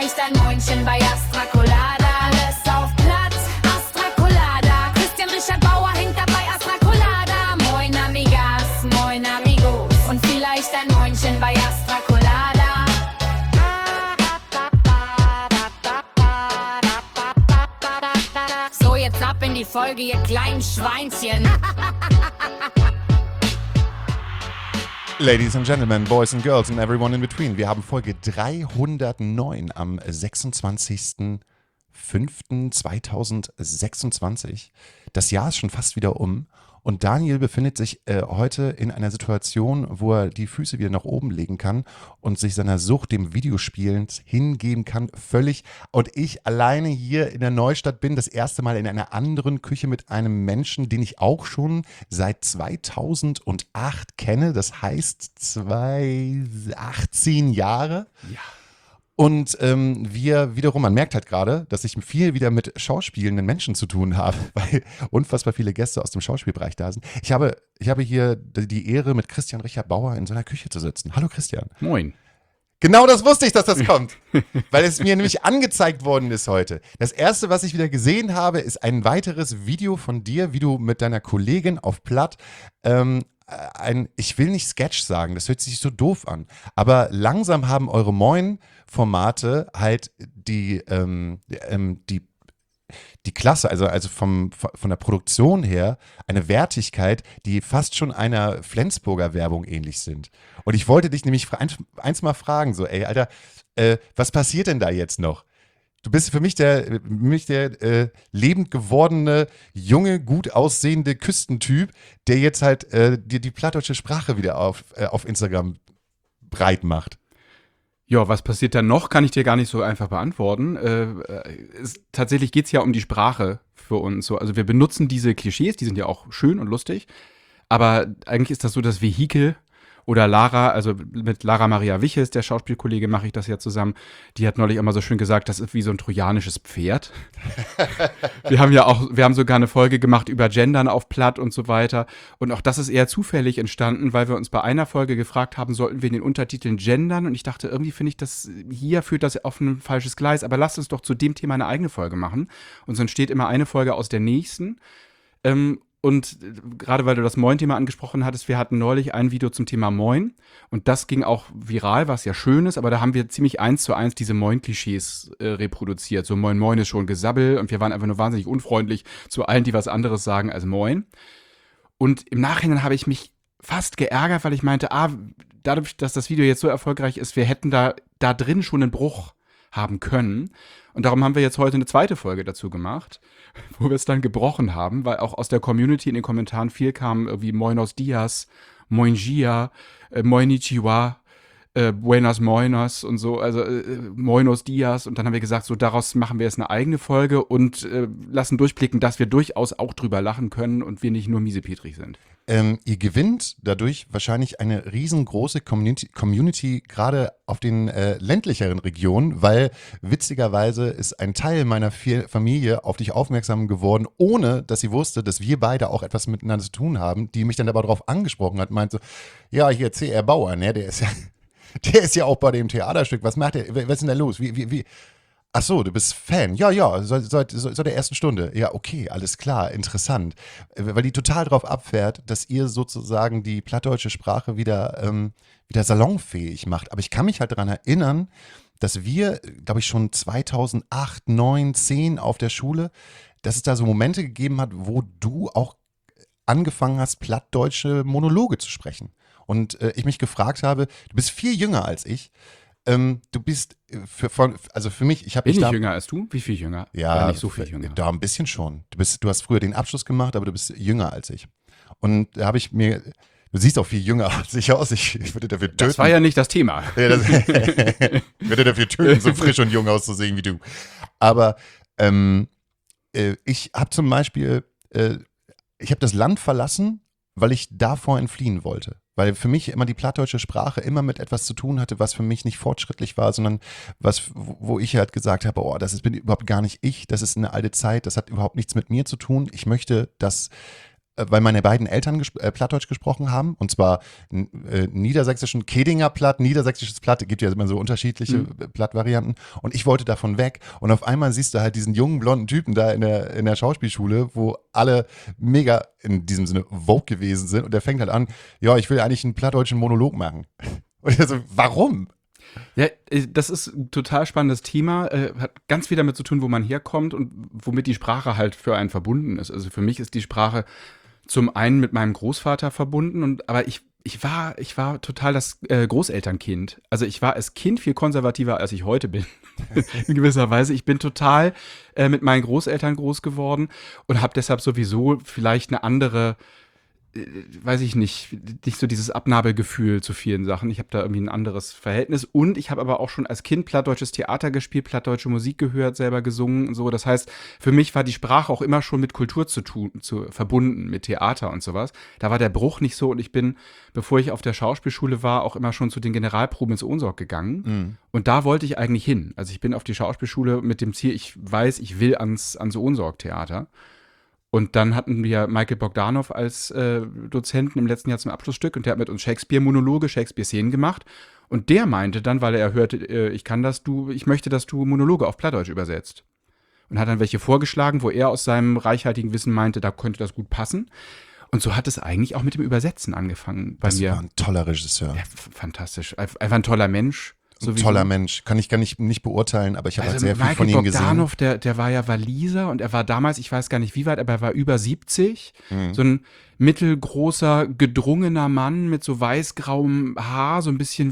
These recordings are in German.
Vielleicht ein Mäunchen bei Astra Colada. Alles auf Platz, Astra Colada. Christian Richard Bauer hängt dabei, Astra Colada. Moin Amigas, moin Amigos. Und vielleicht ein Mäunchen bei Astra Colada. So, jetzt ab in die Folge, ihr kleinen Schweinchen. Ladies and Gentlemen, Boys and Girls and everyone in between. Wir haben Folge 309 am 26.05.2026. Das Jahr ist schon fast wieder um und Daniel befindet sich heute in einer Situation, wo er die Füße wieder nach oben legen kann und sich seiner Sucht, dem Videospielen, hingeben kann, völlig. Und ich alleine hier in der Neustadt bin, das erste Mal in einer anderen Küche mit einem Menschen, den ich auch schon seit 2008 kenne. Das heißt 18 Jahre. Ja. Und wir wiederum, man merkt halt gerade, dass ich viel wieder mit schauspielenden Menschen zu tun habe, weil unfassbar viele Gäste aus dem Schauspielbereich da sind. Ich habe hier die Ehre, mit Christian Richard Bauer in seiner Küche zu sitzen. Hallo Christian. Moin. Genau das wusste ich, dass das kommt, weil es mir nämlich angezeigt worden ist heute. Das erste, was ich wieder gesehen habe, ist ein weiteres Video von dir, wie du mit deiner Kollegin auf Platt ich will nicht Sketch sagen, das hört sich so doof an, aber langsam haben eure Moin-Formate halt die Klasse, also von der Produktion her, eine Wertigkeit, die fast schon einer Flensburger Werbung ähnlich sind. Und ich wollte dich nämlich eins mal fragen, so, ey, Alter, was passiert denn da jetzt noch? Du bist für mich der lebend gewordene, junge, gut aussehende Küstentyp, der jetzt halt dir die plattdeutsche Sprache wieder auf Instagram breit macht. Ja, was passiert dann noch, kann ich dir gar nicht so einfach beantworten. Tatsächlich geht es ja um die Sprache für uns. So. Also wir benutzen diese Klischees, die sind ja auch schön und lustig, aber eigentlich ist das so das Vehikel. Oder Lara, also mit Lara Maria Wiches, der Schauspielkollege, mache ich das ja zusammen. Die hat neulich immer so schön gesagt, das ist wie so ein trojanisches Pferd. Wir haben sogar eine Folge gemacht über Gendern auf Platt und so weiter. Und auch das ist eher zufällig entstanden, weil wir uns bei einer Folge gefragt haben, sollten wir in den Untertiteln gendern? Und ich dachte, irgendwie finde ich das, hier führt das auf ein falsches Gleis. Aber lasst uns doch zu dem Thema eine eigene Folge machen. Und so entsteht immer eine Folge aus der nächsten. Und gerade weil du das Moin-Thema angesprochen hattest, wir hatten neulich ein Video zum Thema Moin und das ging auch viral, was ja schön ist, aber da haben wir ziemlich 1:1 diese Moin-Klischees reproduziert. So Moin Moin ist schon Gesabbel und wir waren einfach nur wahnsinnig unfreundlich zu allen, die was anderes sagen als Moin. Und im Nachhinein habe ich mich fast geärgert, weil ich meinte, dadurch, dass das Video jetzt so erfolgreich ist, wir hätten da drin schon einen Bruch haben können. Und darum haben wir jetzt heute eine zweite Folge dazu gemacht, wo wir es dann gebrochen haben, weil auch aus der Community in den Kommentaren viel kam, wie Buenos Dias, Moin Gia, Moinichiwa, Buenas Moinas und so, also Buenos Dias. Und dann haben wir gesagt, so daraus machen wir jetzt eine eigene Folge und lassen durchblicken, dass wir durchaus auch drüber lachen können und wir nicht nur miesepetrig sind. Ihr gewinnt dadurch wahrscheinlich eine riesengroße Community, gerade auf den ländlicheren Regionen, weil witzigerweise ist ein Teil meiner Familie auf dich aufmerksam geworden, ohne dass sie wusste, dass wir beide auch etwas miteinander zu tun haben, die mich dann aber darauf angesprochen hat, meinte so, ja, hier C.R. Bauer, ne, der ist ja auch bei dem Theaterstück, was macht der, was ist denn da los, wie? Ach so, du bist Fan. Ja, seit der ersten Stunde. Ja, okay, alles klar, interessant. Weil die total drauf abfährt, dass ihr sozusagen die plattdeutsche Sprache wieder salonfähig macht. Aber ich kann mich halt daran erinnern, dass wir, glaube ich, schon 2008, 9, 10 auf der Schule, dass es da so Momente gegeben hat, wo du auch angefangen hast, plattdeutsche Monologe zu sprechen. Und ich mich gefragt habe, du bist viel jünger als ich. Du bist für mich, ich habe Bin ich jünger als du? Wie viel jünger? Ja, oder nicht so viel jünger. Da ein bisschen schon. Du hast früher den Abschluss gemacht, aber du bist jünger als ich. Und da habe ich mir, du siehst auch viel jünger als ich aus. Ich würde dafür töten. Das war ja nicht das Thema. Ja, ich würde dafür töten, so frisch und jung auszusehen wie du. Aber ich habe zum Beispiel, ich habe das Land verlassen, weil ich davor entfliehen wollte. Weil für mich immer die plattdeutsche Sprache immer mit etwas zu tun hatte, was für mich nicht fortschrittlich war, sondern wo ich halt gesagt habe, oh, bin überhaupt gar nicht ich, das ist eine alte Zeit, das hat überhaupt nichts mit mir zu tun. Ich möchte, dass weil meine beiden Eltern Plattdeutsch gesprochen haben, und zwar niedersächsischen Kedinger Platt, niedersächsisches Platt, gibt ja immer so unterschiedliche Plattvarianten, und ich wollte davon weg, und auf einmal siehst du halt diesen jungen, blonden Typen da in der Schauspielschule, wo alle mega in diesem Sinne Vogue gewesen sind, und der fängt halt an, ja, ich will eigentlich einen plattdeutschen Monolog machen. Und ich so, warum? Ja, das ist ein total spannendes Thema, hat ganz viel damit zu tun, wo man herkommt und womit die Sprache halt für einen verbunden ist. Also für mich ist die Sprache zum einen mit meinem Großvater verbunden, aber ich war total das Großelternkind. Also ich war als Kind viel konservativer, als ich heute bin, in gewisser Weise. Ich bin total mit meinen Großeltern groß geworden und habe deshalb sowieso vielleicht eine andere, weiß ich nicht so dieses Abnabelgefühl zu vielen Sachen. Ich habe da irgendwie ein anderes Verhältnis, und ich habe aber auch schon als Kind plattdeutsches Theater gespielt, plattdeutsche Musik gehört, selber gesungen und so. Das heißt, für mich war die Sprache auch immer schon mit Kultur verbunden, mit Theater und sowas. Da war der Bruch nicht so, und ich bin, bevor ich auf der Schauspielschule war, auch immer schon zu den Generalproben ins Ohnsorg gegangen. Und da wollte ich eigentlich hin. Also ich bin auf die Schauspielschule mit dem Ziel, ich will ans Ohnsorg-Theater. Und dann hatten wir Michael Bogdanov als Dozenten im letzten Jahr zum Abschlussstück, und der hat mit uns Shakespeare-Monologe, Shakespeare-Szenen gemacht. Und der meinte dann, weil er hörte, ich möchte, dass du Monologe auf Plattdeutsch übersetzt. Und hat dann welche vorgeschlagen, wo er aus seinem reichhaltigen Wissen meinte, da könnte das gut passen. Und so hat es eigentlich auch mit dem Übersetzen angefangen bei mir. Das war ein toller Regisseur. Ja, fantastisch. Einfach ein toller Mensch. Ein toller Mensch. Kann ich gar nicht beurteilen, aber ich habe halt sehr viel von ihm gesehen. Michael Bogdanov, der war ja Waliser, und er war damals, ich weiß gar nicht wie weit, aber er war über 70. So ein mittelgroßer, gedrungener Mann mit so weißgrauem Haar, so ein bisschen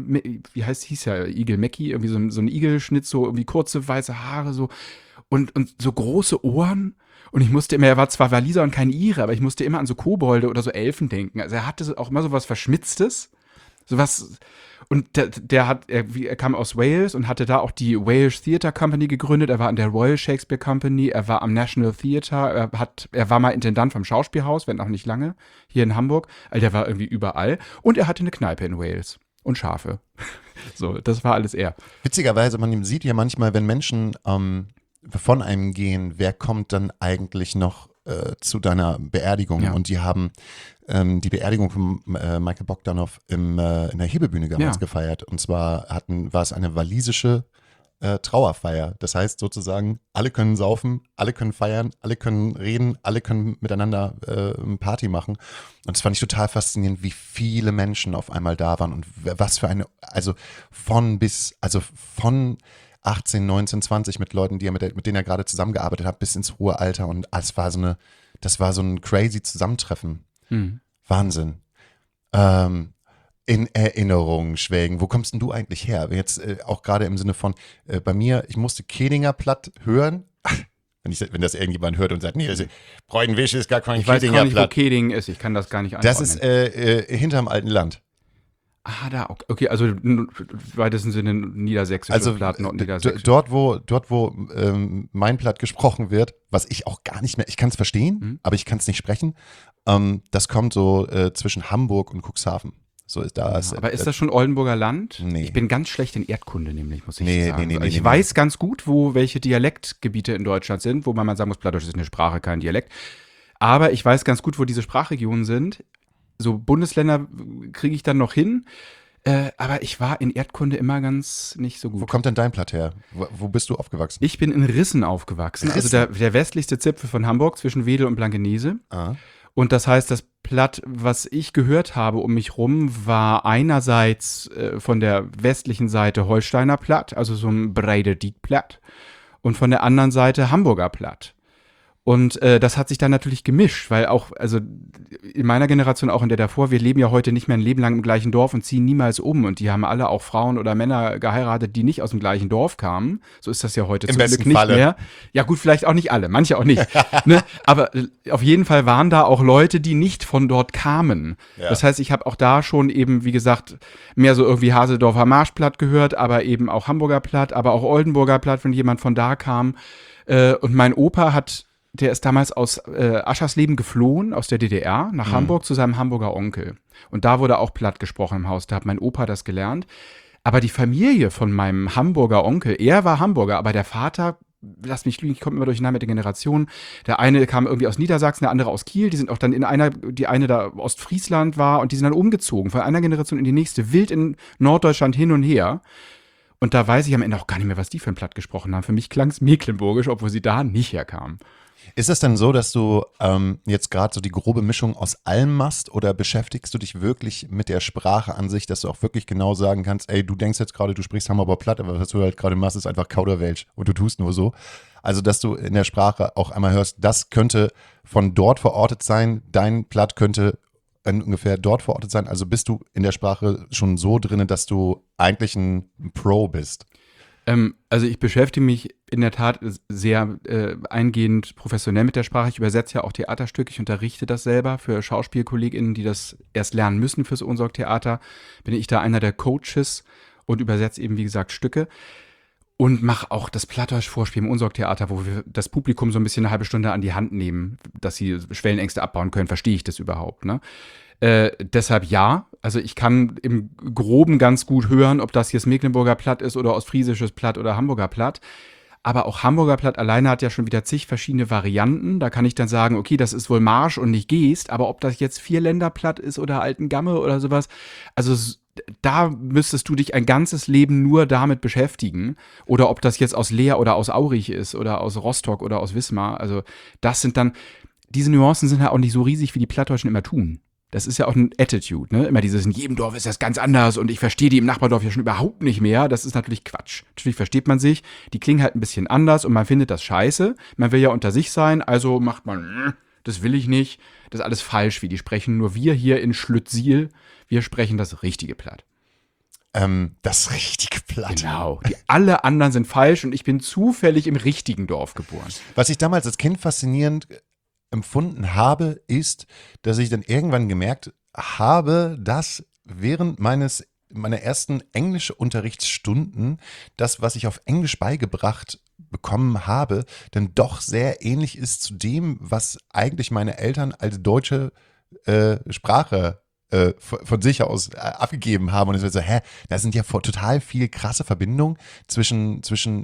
hieß ja Igel Mecki, irgendwie so ein Igelschnitt, so irgendwie kurze weiße Haare, so und so große Ohren. Und ich musste immer, er war zwar Waliser und kein Ire, aber ich musste immer an so Kobolde oder so Elfen denken. Also er hatte auch immer so was Verschmitztes, sowas. Und er kam aus Wales und hatte da auch die Wales Theatre Company gegründet. Er war an der Royal Shakespeare Company, er war am National Theatre, er war mal Intendant vom Schauspielhaus, wenn auch nicht lange, hier in Hamburg. Also der war irgendwie überall. Und er hatte eine Kneipe in Wales und Schafe. So, das war alles er. Witzigerweise, man sieht ja manchmal, wenn Menschen von einem gehen, wer kommt dann eigentlich noch zu deiner Beerdigung? Ja. Und die haben die Beerdigung von Michael Bogdanov in der Hebelbühne damals gefeiert. Und zwar war es eine walisische Trauerfeier. Das heißt sozusagen, alle können saufen, alle können feiern, alle können reden, alle können miteinander Party machen. Und das fand ich total faszinierend, wie viele Menschen auf einmal da waren und was für eine, also von 18, 19, 20 mit Leuten, mit denen er gerade zusammengearbeitet hat, bis ins hohe Alter. Und das war so ein crazy Zusammentreffen. Wahnsinn. In Erinnerungen schwelgen. Wo kommst denn du eigentlich her? Jetzt auch gerade im Sinne von, bei mir, ich musste Kedinger Platt hören. Wenn das irgendjemand hört und sagt, nee, Freudenwisch ist gar kein Kedinger Platt. Ich weiß gar nicht, wo Keding ist. Ich kann das gar nicht einordnen. Das ist hinterm alten Land. Ah, da, okay, also im weitesten Sinne niedersächsische Platten und niedersächsisch. Dort, wo mein Platt gesprochen wird, was ich auch gar nicht mehr, ich kann es verstehen, aber ich kann es nicht sprechen, das kommt so zwischen Hamburg und Cuxhaven. So ist das. Aber ist das schon Oldenburger Land? Nee. Ich bin ganz schlecht in Erdkunde nämlich, muss ich sagen. Nee, ich weiß ganz gut, welche Dialektgebiete in Deutschland sind, wo man mal sagen muss, Plattdeutsch ist eine Sprache, kein Dialekt. Aber ich weiß ganz gut, wo diese Sprachregionen sind. So Bundesländer kriege ich dann noch hin, aber ich war in Erdkunde immer ganz nicht so gut. Wo kommt denn dein Platt her? Wo bist du aufgewachsen? Ich bin in Rissen aufgewachsen, Rissen? also der westlichste Zipfel von Hamburg zwischen Wedel und Blankenese. Ah. Und das heißt, das Platt, was ich gehört habe um mich rum, war einerseits von der westlichen Seite Holsteiner Platt, also so ein Breide-Diek-Platt, und von der anderen Seite Hamburger Platt. Und das hat sich dann natürlich gemischt, weil auch, also in meiner Generation, auch in der davor, wir leben ja heute nicht mehr ein Leben lang im gleichen Dorf und ziehen niemals um. Und die haben alle auch Frauen oder Männer geheiratet, die nicht aus dem gleichen Dorf kamen. So ist das ja heute zum Glück nicht mehr. Ja gut, vielleicht auch nicht alle, manche auch nicht. Ne? Aber auf jeden Fall waren da auch Leute, die nicht von dort kamen. Ja. Das heißt, ich habe auch da schon eben, wie gesagt, mehr so irgendwie Haseldorfer Marschplatt gehört, aber eben auch Hamburger Platt, aber auch Oldenburger Platt, wenn jemand von da kam. Und mein Opa der ist damals aus Aschersleben geflohen, aus der DDR, nach Hamburg zu seinem Hamburger Onkel. Und da wurde auch Platt gesprochen im Haus. Da hat mein Opa das gelernt. Aber die Familie von meinem Hamburger Onkel, er war Hamburger, aber der Vater lass mich lügen, ich komme immer durcheinander mit den Generationen. Der eine kam irgendwie aus Niedersachsen, der andere aus Kiel. Die sind auch dann die eine da Ostfriesland war und die sind dann umgezogen von einer Generation in die nächste, wild in Norddeutschland hin und her. Und da weiß ich am Ende auch gar nicht mehr, was die für ein Platt gesprochen haben. Für mich klang es mecklenburgisch, obwohl sie da nicht herkamen. Ist es denn so, dass du jetzt gerade so die grobe Mischung aus allem machst oder beschäftigst du dich wirklich mit der Sprache an sich, dass du auch wirklich genau sagen kannst, ey, du denkst jetzt gerade, du sprichst Hamburger Platt, aber was du halt gerade machst, ist einfach Kauderwelsch und du tust nur so. Also, dass du in der Sprache auch einmal hörst, das könnte von dort verortet sein, dein Platt könnte ungefähr dort verortet sein. Also bist du in der Sprache schon so drin, dass du eigentlich ein Pro bist? Also ich beschäftige mich in der Tat sehr eingehend professionell mit der Sprache. Ich übersetze ja auch Theaterstücke. Ich unterrichte das selber für SchauspielkollegInnen, die das erst lernen müssen fürs Ohnsorg-Theater. Bin ich da einer der Coaches und übersetze eben, wie gesagt, Stücke. Und mache auch das Plattdeutsch-Vorspiel im Ohnsorg-Theater, wo wir das Publikum so ein bisschen eine halbe Stunde an die Hand nehmen, dass sie Schwellenängste abbauen können. Verstehe ich das überhaupt, ne? Deshalb ja, also ich kann im Groben ganz gut hören, ob das jetzt Mecklenburger Platt ist oder Ostfriesisches Platt oder Hamburger Platt. Aber auch Hamburger Platt alleine hat ja schon wieder zig verschiedene Varianten. Da kann ich dann sagen, okay, das ist wohl Marsch und nicht Geest, aber ob das jetzt Vierländer Platt ist oder Altengamme oder sowas, also da müsstest du dich ein ganzes Leben nur damit beschäftigen. Oder ob das jetzt aus Leer oder aus Aurich ist oder aus Rostock oder aus Wismar. Also das sind dann, diese Nuancen sind ja auch nicht so riesig, wie die Plattdeutschen immer tun. Das ist ja auch ein Attitude, ne? Immer dieses, in jedem Dorf ist das ganz anders und ich verstehe die im Nachbardorf ja schon überhaupt nicht mehr. Das ist natürlich Quatsch. Natürlich versteht man sich, die klingen halt ein bisschen anders und man findet das scheiße. Man will ja unter sich sein, also macht man, das will ich nicht. Das ist alles falsch, wie die sprechen. Nur wir hier in Schlüttsiel, wir sprechen das richtige Platt. Das richtige Platt. Genau. Alle anderen sind falsch und ich bin zufällig im richtigen Dorf geboren. Was ich damals als Kind faszinierend empfunden habe, ist, dass ich dann irgendwann gemerkt habe, dass während meiner ersten Englischunterrichtsstunden das, was ich auf Englisch beigebracht bekommen habe, dann doch sehr ähnlich ist zu dem, was eigentlich meine Eltern als deutsche Sprache von sich aus abgegeben haben. Und es wird so, da sind ja total viel krasse Verbindungen zwischen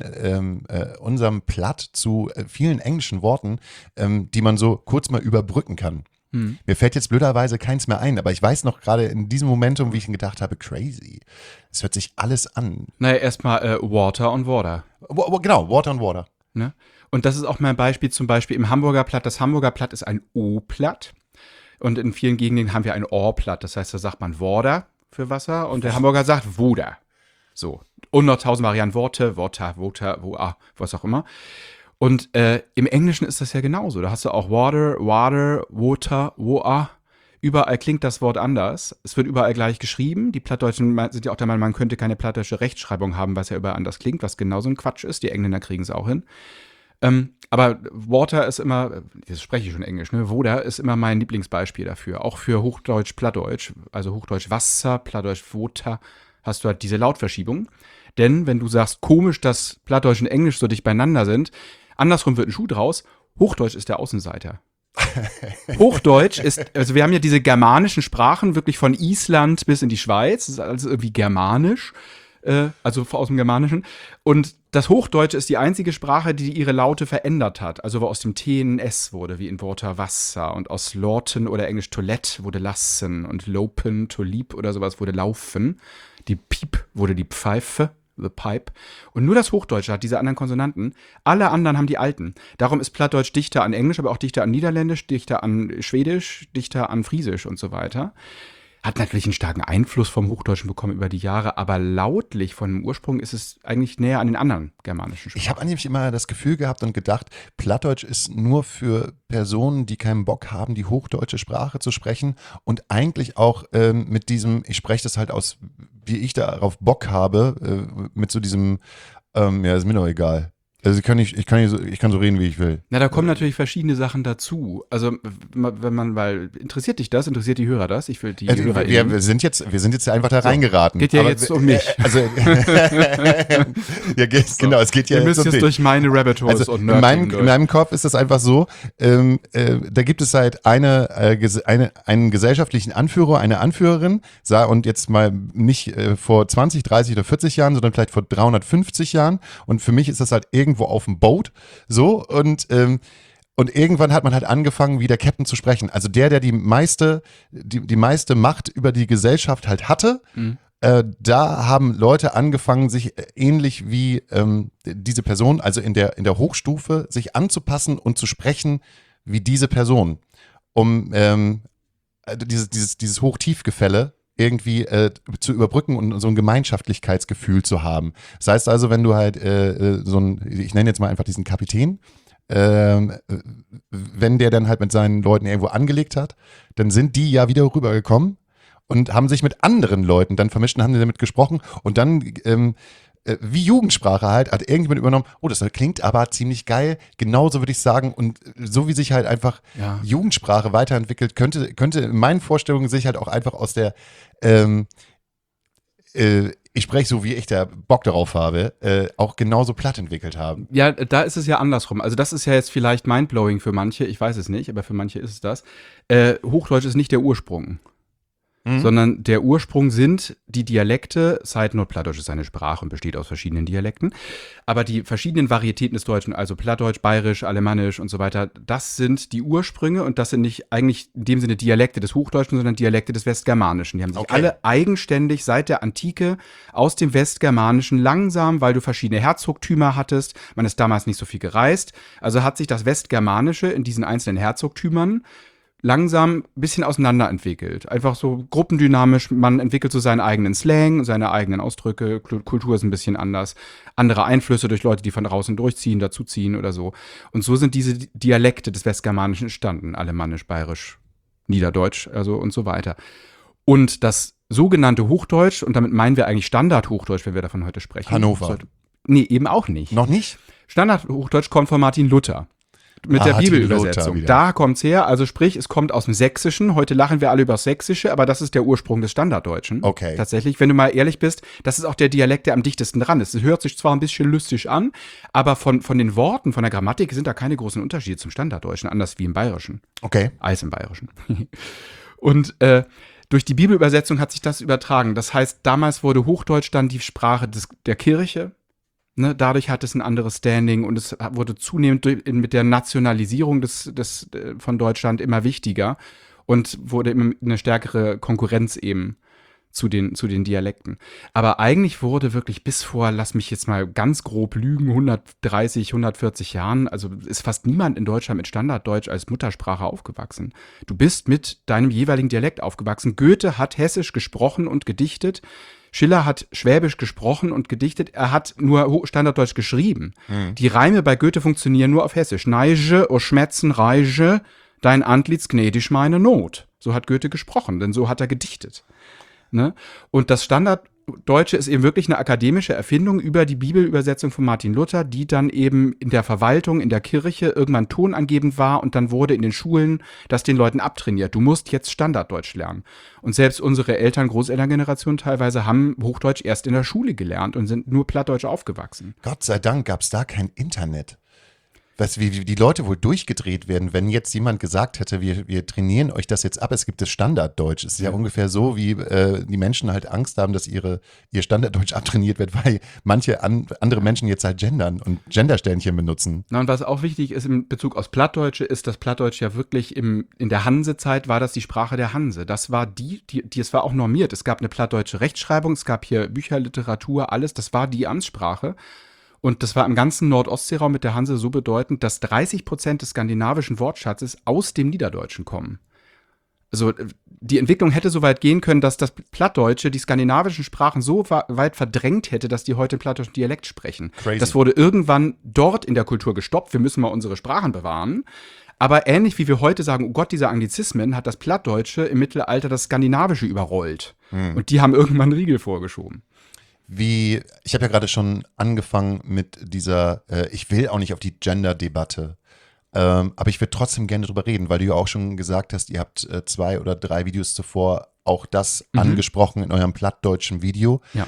unserem Platt zu vielen englischen Worten, die man so kurz mal überbrücken kann. Mir fällt jetzt blöderweise keins mehr ein, aber ich weiß noch gerade in diesem Momentum, wie ich gedacht habe, crazy. Es hört sich alles an. Naja, erstmal Water on Water. Genau, Water on Water. Ne? Und das ist auch mein Beispiel, zum Beispiel im Hamburger Platt. Das Hamburger Platt ist ein O-Platt. Und in vielen Gegenden haben wir ein Ohrplatt. Das heißt, da sagt man Worder für Wasser und der Hamburger sagt Woder. So. Und noch 1000 Varianten Worte, Water, Woa, was auch immer. Und im Englischen ist das ja genauso. Da hast du auch Water, Water, Woa. Überall klingt das Wort anders. Es wird überall gleich geschrieben. Die Plattdeutschen sind ja auch der Meinung, man könnte keine plattdeutsche Rechtschreibung haben, was ja überall anders klingt, was genauso ein Quatsch ist. Die Engländer kriegen es auch hin. Aber Water ist immer, jetzt spreche ich schon Englisch, ne? Woder ist immer mein Lieblingsbeispiel dafür. Auch für Hochdeutsch, Plattdeutsch, also Hochdeutsch Wasser, Plattdeutsch Water, hast du halt diese Lautverschiebung. Denn wenn du sagst, komisch, dass Plattdeutsch und Englisch so dicht beieinander sind, andersrum wird ein Schuh draus, Hochdeutsch ist der Außenseiter. Hochdeutsch ist, also wir haben ja diese germanischen Sprachen, wirklich von Island bis in die Schweiz, das ist alles irgendwie germanisch. Also aus dem Germanischen. Und das Hochdeutsche ist die einzige Sprache, die ihre Laute verändert hat. Also wo aus dem T ein S wurde, wie in Water Wasser. Und aus Lorten oder Englisch Toilette wurde lassen. Und Lopen, to leap oder sowas wurde laufen. Die Piep wurde die Pfeife, the pipe. Und nur das Hochdeutsche hat diese anderen Konsonanten. Alle anderen haben die alten. Darum ist Plattdeutsch dichter an Englisch, aber auch dichter an Niederländisch, dichter an Schwedisch, dichter an Friesisch und so weiter. Hat natürlich einen starken Einfluss vom Hochdeutschen bekommen über die Jahre, aber lautlich von dem Ursprung ist es eigentlich näher an den anderen germanischen Sprachen. Ich habe eigentlich immer das Gefühl gehabt und gedacht, Plattdeutsch ist nur für Personen, die keinen Bock haben, die hochdeutsche Sprache zu sprechen und eigentlich auch mit diesem, ich spreche das halt aus, wie ich darauf Bock habe, mit so diesem, ja, ist mir doch egal. Also ich kann so reden, wie ich will. Na, da kommen natürlich verschiedene Sachen dazu. Also wenn man, weil interessiert dich das, interessiert die Hörer das? Ich will die Hörer wir sind jetzt einfach da reingeraten. Geht ja jetzt um mich. Also ja, genau, es geht ja Ihr müsst jetzt durch meine Rabbit Holes also und in meinem Kopf ist das einfach so, da gibt es halt einen gesellschaftlichen Anführer, eine Anführerin, und jetzt mal nicht vor 20, 30 oder 40 Jahren, sondern vielleicht vor 350 Jahren und für mich ist das halt irgendwie irgendwo auf dem Boot, so, und irgendwann hat man halt angefangen, wie der Captain zu sprechen. Also der die meiste Macht über die Gesellschaft halt hatte, da haben Leute angefangen, sich ähnlich wie diese Person, also in der Hochstufe, sich anzupassen und zu sprechen wie diese Person, um dieses Hoch-Tief-Gefälle irgendwie zu überbrücken und so ein Gemeinschaftlichkeitsgefühl zu haben. Das heißt also, wenn du halt ich nenne jetzt mal einfach diesen Kapitän, wenn der dann halt mit seinen Leuten irgendwo angelegt hat, dann sind die ja wieder rübergekommen und haben sich mit anderen Leuten dann vermischt und haben damit gesprochen und dann wie Jugendsprache halt, hat irgendjemand übernommen, oh, das klingt aber ziemlich geil, genauso würde ich sagen, und so wie sich halt einfach Jugendsprache weiterentwickelt, könnte in meinen Vorstellungen sich halt auch einfach aus der ich spreche so, wie ich da Bock darauf habe, auch genauso platt entwickelt haben. Ja, da ist es ja andersrum. Also das ist ja jetzt vielleicht mindblowing für manche, ich weiß es nicht, aber für manche ist es das. Hochdeutsch ist nicht der Ursprung. Sondern der Ursprung sind die Dialekte. Side Note, Plattdeutsch ist eine Sprache und besteht aus verschiedenen Dialekten. Aber die verschiedenen Varietäten des Deutschen, also Plattdeutsch, Bayerisch, Alemannisch und so weiter, das sind die Ursprünge und das sind nicht eigentlich in dem Sinne Dialekte des Hochdeutschen, sondern Dialekte des Westgermanischen. Die haben sich alle eigenständig seit der Antike aus dem Westgermanischen langsam, weil du verschiedene Herzogtümer hattest, man ist damals nicht so viel gereist, also hat sich das Westgermanische in diesen einzelnen Herzogtümern langsam ein bisschen auseinanderentwickelt. Einfach so gruppendynamisch, man entwickelt so seinen eigenen Slang, seine eigenen Ausdrücke, Kultur ist ein bisschen anders, andere Einflüsse durch Leute, die von draußen durchziehen, dazuziehen oder so. Und so sind diese Dialekte des Westgermanischen entstanden, Alemannisch, Bayerisch, Niederdeutsch, also und so weiter. Und das sogenannte Hochdeutsch, und damit meinen wir eigentlich Standardhochdeutsch, wenn wir davon heute sprechen. Hannover. Nee, eben auch nicht. Noch nicht? Standardhochdeutsch kommt von Martin Luther. Mit der Bibelübersetzung. Da kommt's her, also sprich, es kommt aus dem Sächsischen. Heute lachen wir alle über das Sächsische, aber das ist der Ursprung des Standarddeutschen. Okay. Tatsächlich, wenn du mal ehrlich bist, das ist auch der Dialekt, der am dichtesten dran ist. Es hört sich zwar ein bisschen lustig an, aber von den Worten, von der Grammatik sind da keine großen Unterschiede zum Standarddeutschen, anders wie im Bayerischen. Okay. Als im Bayerischen. Und durch die Bibelübersetzung hat sich das übertragen. Das heißt, damals wurde Hochdeutsch dann die Sprache der Kirche. Ne, dadurch hat es ein anderes Standing und es wurde zunehmend mit der Nationalisierung von Deutschland immer wichtiger und wurde immer eine stärkere Konkurrenz eben zu den Dialekten. Aber eigentlich wurde wirklich bis vor, lass mich jetzt mal ganz grob lügen, 130, 140 Jahren, also ist fast niemand in Deutschland mit Standarddeutsch als Muttersprache aufgewachsen. Du bist mit deinem jeweiligen Dialekt aufgewachsen. Goethe hat Hessisch gesprochen und gedichtet. Schiller hat Schwäbisch gesprochen und gedichtet, er hat nur Standarddeutsch geschrieben. Die Reime bei Goethe funktionieren nur auf Hessisch. Neige, o Schmätzen, Reige, dein Antlitz gnädig meine Not. So hat Goethe gesprochen, denn so hat er gedichtet. Ne? Und das Standarddeutsche ist eben wirklich eine akademische Erfindung über die Bibelübersetzung von Martin Luther, die dann eben in der Verwaltung, in der Kirche irgendwann tonangebend war und dann wurde in den Schulen das den Leuten abtrainiert. Du musst jetzt Standarddeutsch lernen. Und selbst unsere Eltern, Großelterngeneration teilweise haben Hochdeutsch erst in der Schule gelernt und sind nur Plattdeutsch aufgewachsen. Gott sei Dank gab es da kein Internet. Wie die Leute wohl durchgedreht werden, wenn jetzt jemand gesagt hätte, wir trainieren euch das jetzt ab, es gibt das Standarddeutsch. Es ist ja ungefähr so, wie die Menschen halt Angst haben, dass ihr Standarddeutsch abtrainiert wird, weil manche andere Menschen jetzt halt gendern und Gendersternchen benutzen. Na, und was auch wichtig ist in Bezug aufs Plattdeutsche, ist, dass Plattdeutsch ja wirklich in der Hansezeit war das die Sprache der Hanse. Das war es war auch normiert. Es gab eine plattdeutsche Rechtschreibung, es gab hier Bücher, Literatur, alles. Das war die Amtssprache. Und das war im ganzen Nord-Ostsee-Raum mit der Hanse so bedeutend, dass 30% des skandinavischen Wortschatzes aus dem Niederdeutschen kommen. Also die Entwicklung hätte so weit gehen können, dass das Plattdeutsche die skandinavischen Sprachen so weit verdrängt hätte, dass die heute plattdeutschen Dialekt sprechen. Crazy. Das wurde irgendwann dort in der Kultur gestoppt. Wir müssen mal unsere Sprachen bewahren. Aber ähnlich wie wir heute sagen, oh Gott, diese Anglizismen, hat das Plattdeutsche im Mittelalter das Skandinavische überrollt. Und die haben irgendwann einen Riegel vorgeschoben. Ich habe ja gerade schon angefangen mit dieser, ich will auch nicht auf die Gender-Debatte, aber ich würde trotzdem gerne drüber reden, weil du ja auch schon gesagt hast, ihr habt 2 oder 3 Videos zuvor auch das angesprochen in eurem plattdeutschen Video, Ja.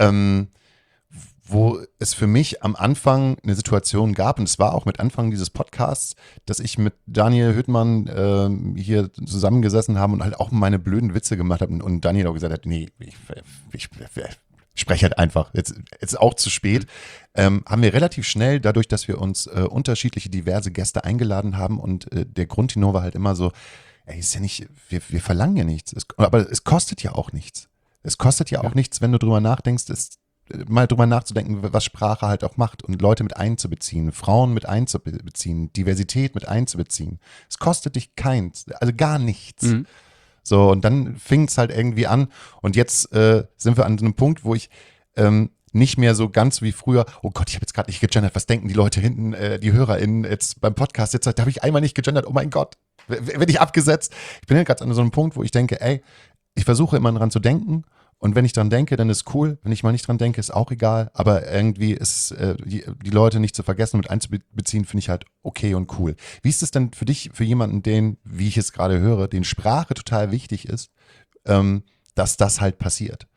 Wo es für mich am Anfang eine Situation gab, und es war auch mit Anfang dieses Podcasts, dass ich mit Daniel Hüttmann hier zusammengesessen habe und halt auch meine blöden Witze gemacht habe und Daniel auch gesagt hat, nee, spreche halt einfach. Jetzt ist auch zu spät. Haben wir relativ schnell, dadurch, dass wir uns unterschiedliche, diverse Gäste eingeladen haben und der Grundtenor war halt immer so, ey, ist ja nicht, wir verlangen ja nichts. Aber es kostet ja auch nichts. Es kostet ja auch nichts, wenn du drüber nachdenkst, mal drüber nachzudenken, was Sprache halt auch macht und Leute mit einzubeziehen, Frauen mit einzubeziehen, Diversität mit einzubeziehen. Es kostet dich keins, also gar nichts. Mhm. So, und dann fing es halt irgendwie an und jetzt sind wir an so einem Punkt, wo ich nicht mehr so ganz wie früher, oh Gott, ich habe jetzt gerade nicht gegendert, was denken die Leute hinten, die HörerInnen jetzt beim Podcast, jetzt habe ich einmal nicht gegendert, oh mein Gott, werde ich abgesetzt. Ich bin ja gerade an so einem Punkt, wo ich denke, ey, ich versuche immer dran zu denken und wenn ich dran denke, dann ist cool, wenn ich mal nicht dran denke, ist auch egal, aber irgendwie ist die Leute nicht zu vergessen und mit einzubeziehen, finde ich halt okay und cool. Wie ist es denn für dich, für jemanden, den, wie ich es gerade höre, den Sprache total wichtig ist, dass das halt passiert?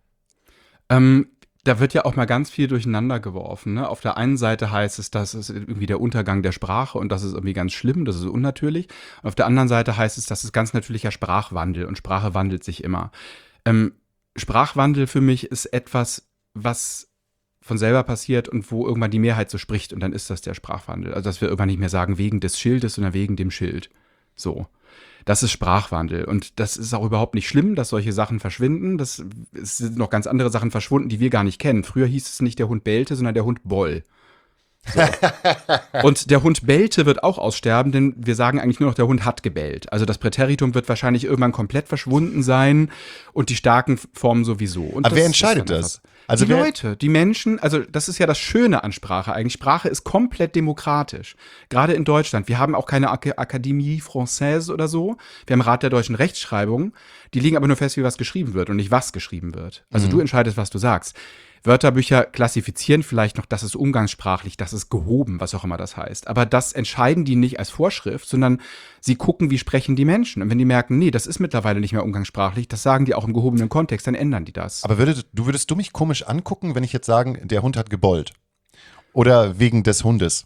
Da wird ja auch mal ganz viel durcheinander geworfen. Ne? Auf der einen Seite heißt es, das ist irgendwie der Untergang der Sprache und das ist irgendwie ganz schlimm, das ist unnatürlich. Und auf der anderen Seite heißt es, das ist ganz natürlicher Sprachwandel und Sprache wandelt sich immer. Sprachwandel für mich ist etwas, was von selber passiert und wo irgendwann die Mehrheit so spricht und dann ist das der Sprachwandel. Also dass wir irgendwann nicht mehr sagen wegen des Schildes, sondern wegen dem Schild. So. Das ist Sprachwandel und das ist auch überhaupt nicht schlimm, dass solche Sachen verschwinden. Es sind noch ganz andere Sachen verschwunden, die wir gar nicht kennen. Früher hieß es nicht der Hund bellte, sondern der Hund boll. So. Und der Hund bellte wird auch aussterben, denn wir sagen eigentlich nur noch, der Hund hat gebellt. Also das Präteritum wird wahrscheinlich irgendwann komplett verschwunden sein und die starken Formen sowieso. Und aber wer entscheidet das? Also die Leute, die Menschen, also das ist ja das Schöne an Sprache eigentlich. Sprache ist komplett demokratisch. Gerade in Deutschland. Wir haben auch keine Akademie Française oder so. Wir haben Rat der deutschen Rechtschreibung. Die legen aber nur fest, wie was geschrieben wird und nicht was geschrieben wird. Also du entscheidest, was du sagst. Wörterbücher klassifizieren vielleicht noch, das ist umgangssprachlich, das ist gehoben, was auch immer das heißt. Aber das entscheiden die nicht als Vorschrift, sondern sie gucken, wie sprechen die Menschen. Und wenn die merken, nee, das ist mittlerweile nicht mehr umgangssprachlich, das sagen die auch im gehobenen Kontext, dann ändern die das. Aber würdest du mich komisch angucken, wenn ich jetzt sagen, der Hund hat gebollt? Oder wegen des Hundes?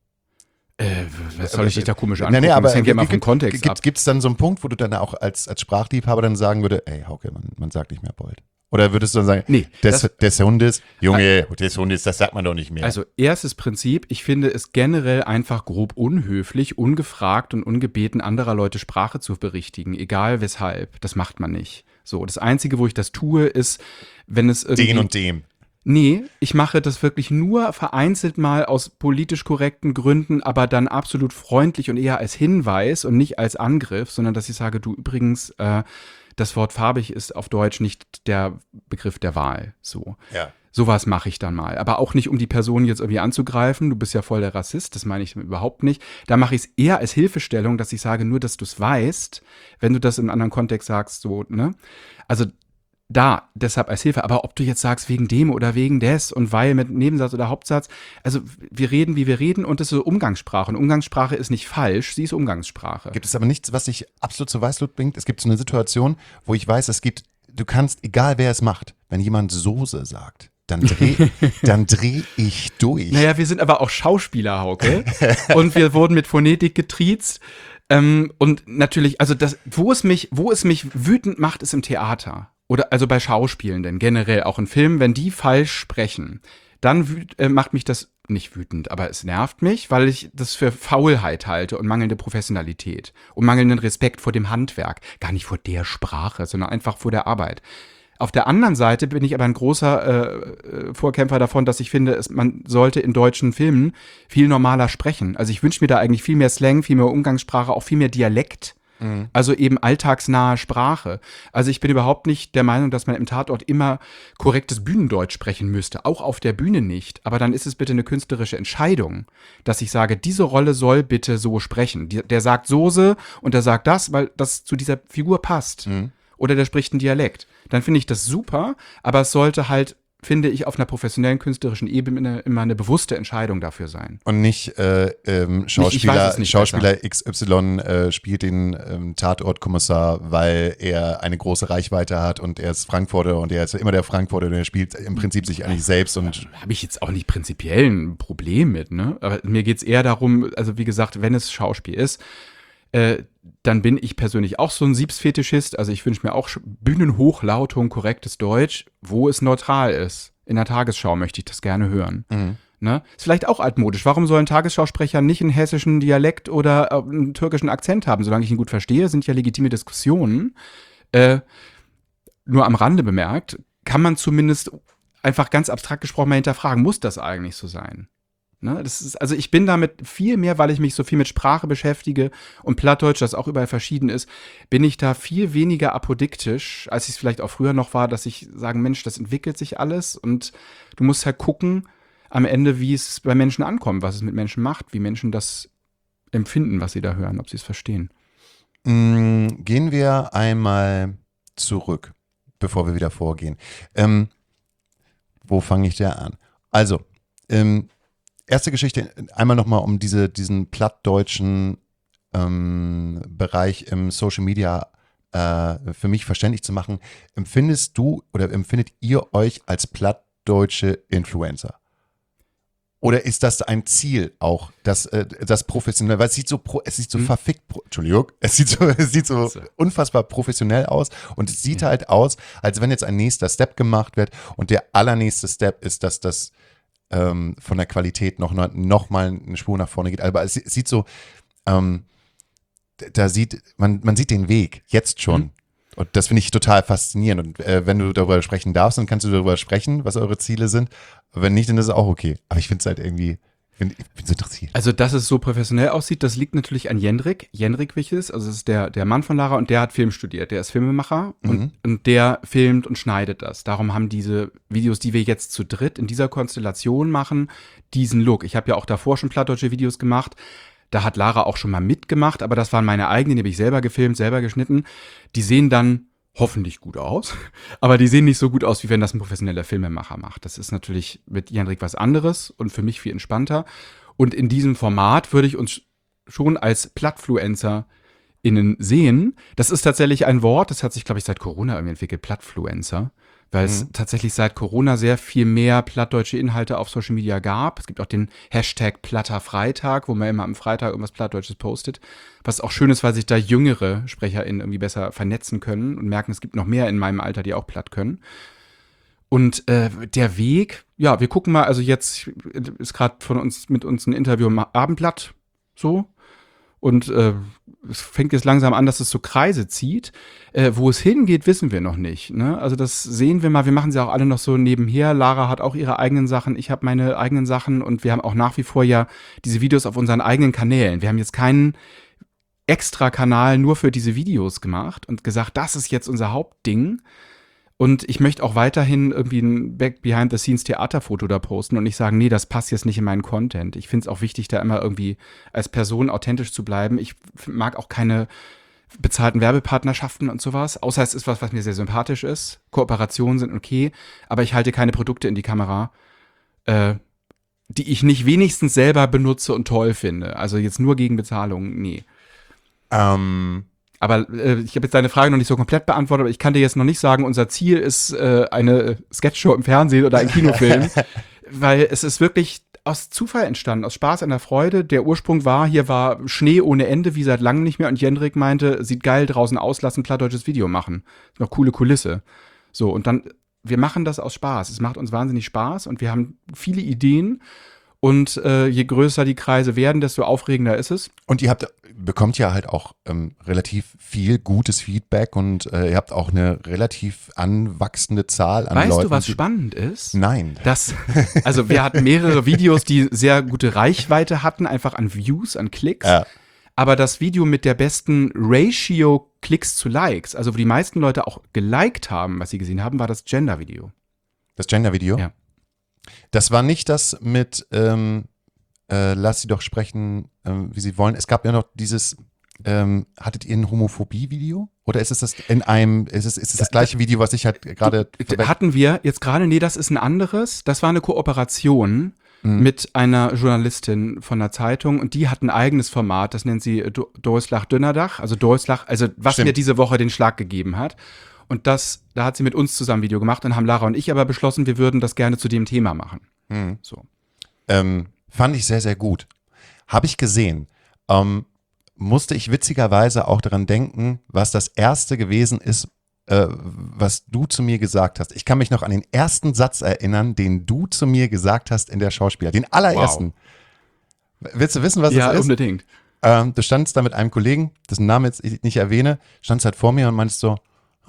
Was soll ich dich da komisch angucken? Nee, aber das hängt ja immer vom Kontext ab. Gibt es dann so einen Punkt, wo du dann auch als Sprachliebhaber dann sagen würde, ey Hauke, man sagt nicht mehr bollt? Oder würdest du dann sagen, nee, des Hundes, Junge, des Hundes, das sagt man doch nicht mehr. Also erstes Prinzip, ich finde es generell einfach grob unhöflich, ungefragt und ungebeten, anderer Leute Sprache zu berichtigen, egal weshalb. Das macht man nicht. So, das Einzige, wo ich das tue, ist, wenn es irgendwie… Den und dem. Nee, ich mache das wirklich nur vereinzelt mal aus politisch korrekten Gründen, aber dann absolut freundlich und eher als Hinweis und nicht als Angriff, sondern dass ich sage, du übrigens, das Wort farbig ist auf Deutsch nicht der Begriff der Wahl. So. Ja. Sowas mache ich dann mal. Aber auch nicht, um die Person jetzt irgendwie anzugreifen. Du bist ja voll der Rassist, das meine ich überhaupt nicht. Da mache ich es eher als Hilfestellung, dass ich sage, nur, dass du es weißt, wenn du das in einem anderen Kontext sagst, so, ne? Also da, deshalb als Hilfe. Aber ob du jetzt sagst, wegen dem oder wegen des und weil mit Nebensatz oder Hauptsatz, also wir reden, wie wir reden und das ist Umgangssprache. Und Umgangssprache ist nicht falsch, sie ist Umgangssprache. Gibt es aber nichts, was dich absolut zur Weißglut bringt? Es gibt so eine Situation, wo ich weiß, du kannst, egal wer es macht, wenn jemand Soße sagt, dann dreh ich durch. Naja, wir sind aber auch Schauspieler, Hauke. Und wir wurden mit Phonetik getriezt. Und natürlich, also wo es mich wütend macht, ist im Theater. Oder also bei Schauspielenden, generell auch in Filmen, wenn die falsch sprechen, dann macht mich das nicht wütend, aber es nervt mich, weil ich das für Faulheit halte und mangelnde Professionalität und mangelnden Respekt vor dem Handwerk. Gar nicht vor der Sprache, sondern einfach vor der Arbeit. Auf der anderen Seite bin ich aber ein großer Vorkämpfer davon, dass ich finde, man sollte in deutschen Filmen viel normaler sprechen. Also ich wünsche mir da eigentlich viel mehr Slang, viel mehr Umgangssprache, auch viel mehr Dialekt. Also eben alltagsnahe Sprache. Also ich bin überhaupt nicht der Meinung, dass man im Tatort immer korrektes Bühnendeutsch sprechen müsste. Auch auf der Bühne nicht. Aber dann ist es bitte eine künstlerische Entscheidung, dass ich sage, diese Rolle soll bitte so sprechen. Der sagt Soße und der sagt das, weil das zu dieser Figur passt. Oder der spricht einen Dialekt. Dann finde ich das super, aber es sollte halt, finde ich, auf einer professionellen künstlerischen Ebene immer eine bewusste Entscheidung dafür sein. Und nicht Schauspieler XY spielt den Tatortkommissar, weil er eine große Reichweite hat und er ist Frankfurter und er ist immer der Frankfurter und er spielt im Prinzip sich eigentlich selbst. Und habe ich jetzt auch nicht prinzipiell ein Problem mit, ne? Aber mir geht es eher darum, also wie gesagt, wenn es Schauspiel ist, dann bin ich persönlich auch so ein Siebsfetischist. Also ich wünsche mir auch Bühnenhochlautung, korrektes Deutsch, wo es neutral ist. In der Tagesschau möchte ich das gerne hören. Ne? Ist vielleicht auch altmodisch. Warum soll ein Tagesschausprecher nicht einen hessischen Dialekt oder einen türkischen Akzent haben? Solange ich ihn gut verstehe, sind ja legitime Diskussionen. Nur am Rande bemerkt, kann man zumindest einfach ganz abstrakt gesprochen mal hinterfragen, muss das eigentlich so sein? Ne? Also ich bin damit viel mehr, weil ich mich so viel mit Sprache beschäftige und Plattdeutsch, das auch überall verschieden ist, bin ich da viel weniger apodiktisch, als ich es vielleicht auch früher noch war, dass ich sage, Mensch, das entwickelt sich alles und du musst halt gucken am Ende, wie es bei Menschen ankommt, was es mit Menschen macht, wie Menschen das empfinden, was sie da hören, ob sie es verstehen. Gehen wir einmal zurück, bevor wir wieder vorgehen. Wo fange ich da an? Also, erste Geschichte, einmal nochmal um diesen plattdeutschen Bereich im Social Media für mich verständlich zu machen. Empfindet ihr euch als plattdeutsche Influencer? Oder ist das ein Ziel auch, das professionell, weil es sieht so verfickt, Entschuldigung, es sieht so unfassbar professionell aus und es sieht halt aus, als wenn jetzt ein nächster Step gemacht wird und der allernächste Step ist, dass das von der Qualität noch mal eine Spur nach vorne geht. Aber es sieht so, man sieht den Weg jetzt schon. Und das finde ich total faszinierend. Und wenn du darüber sprechen darfst, dann kannst du darüber sprechen, was eure Ziele sind. Wenn nicht, dann ist es auch okay. Aber ich finde es halt irgendwie, ich bin so interessiert. Also, dass es so professionell aussieht, das liegt natürlich an Jendrik Wichels. Also, das ist der Mann von Lara und der hat Film studiert. Der ist Filmemacher und der filmt und schneidet das. Darum haben diese Videos, die wir jetzt zu dritt in dieser Konstellation machen, diesen Look. Ich habe ja auch davor schon plattdeutsche Videos gemacht. Da hat Lara auch schon mal mitgemacht, aber das waren meine eigenen, die habe ich selber gefilmt, selber geschnitten. Die sehen dann hoffentlich gut aus, aber die sehen nicht so gut aus, wie wenn das ein professioneller Filmemacher macht. Das ist natürlich mit Jendrik was anderes und für mich viel entspannter. Und in diesem Format würde ich uns schon als PlattfluencerInnen sehen. Das ist tatsächlich ein Wort, das hat sich, glaube ich, seit Corona irgendwie entwickelt, Plattfluencer. Weil es tatsächlich seit Corona sehr viel mehr plattdeutsche Inhalte auf Social Media gab. Es gibt auch den Hashtag Platterfreitag, wo man immer am Freitag irgendwas Plattdeutsches postet. Was auch schön ist, weil sich da jüngere SprecherInnen irgendwie besser vernetzen können und merken, es gibt noch mehr in meinem Alter, die auch platt können. Und der Weg, ja, wir gucken mal, also jetzt ist gerade mit uns ein Interview im Abendblatt so. Und es fängt jetzt langsam an, dass es so Kreise zieht. Wo es hingeht, wissen wir noch nicht. Ne? Also das sehen wir mal. Wir machen sie auch alle noch so nebenher. Lara hat auch ihre eigenen Sachen. Ich habe meine eigenen Sachen. Und wir haben auch nach wie vor ja diese Videos auf unseren eigenen Kanälen. Wir haben jetzt keinen extra Kanal nur für diese Videos gemacht und gesagt, das ist jetzt unser Hauptding. Und ich möchte auch weiterhin irgendwie ein Behind-the-Scenes-Theaterfoto da posten und nicht sagen, nee, das passt jetzt nicht in meinen Content. Ich finde es auch wichtig, da immer irgendwie als Person authentisch zu bleiben. Ich mag auch keine bezahlten Werbepartnerschaften und sowas, außer es ist was mir sehr sympathisch ist. Kooperationen sind okay, aber ich halte keine Produkte in die Kamera, die ich nicht wenigstens selber benutze und toll finde. Also jetzt nur gegen Bezahlung, nee. Aber ich habe jetzt deine Frage noch nicht so komplett beantwortet, aber ich kann dir jetzt noch nicht sagen, unser Ziel ist eine Sketchshow im Fernsehen oder ein Kinofilm, weil es ist wirklich aus Zufall entstanden, aus Spaß an der Freude. Der Ursprung war, hier war Schnee ohne Ende, wie seit langem nicht mehr und Jendrik meinte, sieht geil draußen aus, lass ein plattdeutsches Video machen. Ist noch coole Kulisse. So, und dann, wir machen das aus Spaß. Es macht uns wahnsinnig Spaß und wir haben viele Ideen. Und je größer die Kreise werden, desto aufregender ist es. Und ihr bekommt ja halt auch relativ viel gutes Feedback und ihr habt auch eine relativ anwachsende Zahl an Leuten. Weißt du, was spannend ist? Nein. Also wir hatten mehrere Videos, die sehr gute Reichweite hatten, einfach an Views, an Klicks. Ja. Aber das Video mit der besten Ratio Klicks zu Likes, also wo die meisten Leute auch geliked haben, was sie gesehen haben, war das Gender-Video. Das Gender-Video? Ja. Das war nicht das mit lass sie doch sprechen, wie sie wollen. Es gab ja noch dieses, hattet ihr ein Homophobie-Video? Oder ist es das das gleiche Video, was ich halt gerade hatten wir jetzt gerade, nee, das ist ein anderes. Das war eine Kooperation mit einer Journalistin von der Zeitung und die hat ein eigenes Format, das nennt sie Doislach Dünnerdach, also Doislach, also was mir diese Woche den Schlag gegeben hat. Und da hat sie mit uns zusammen ein Video gemacht. Dann haben Lara und ich aber beschlossen, wir würden das gerne zu dem Thema machen. So. Fand ich sehr, sehr gut. Habe ich gesehen. musste ich witzigerweise auch daran denken, was das Erste gewesen ist, was du zu mir gesagt hast. Ich kann mich noch an den ersten Satz erinnern, den du zu mir gesagt hast in der Schauspieler. Den allerersten. Wow. Willst du wissen, was das ist? Ja, unbedingt. Du standst da mit einem Kollegen, dessen Namen jetzt ich nicht erwähne, standst halt vor mir und meinst so,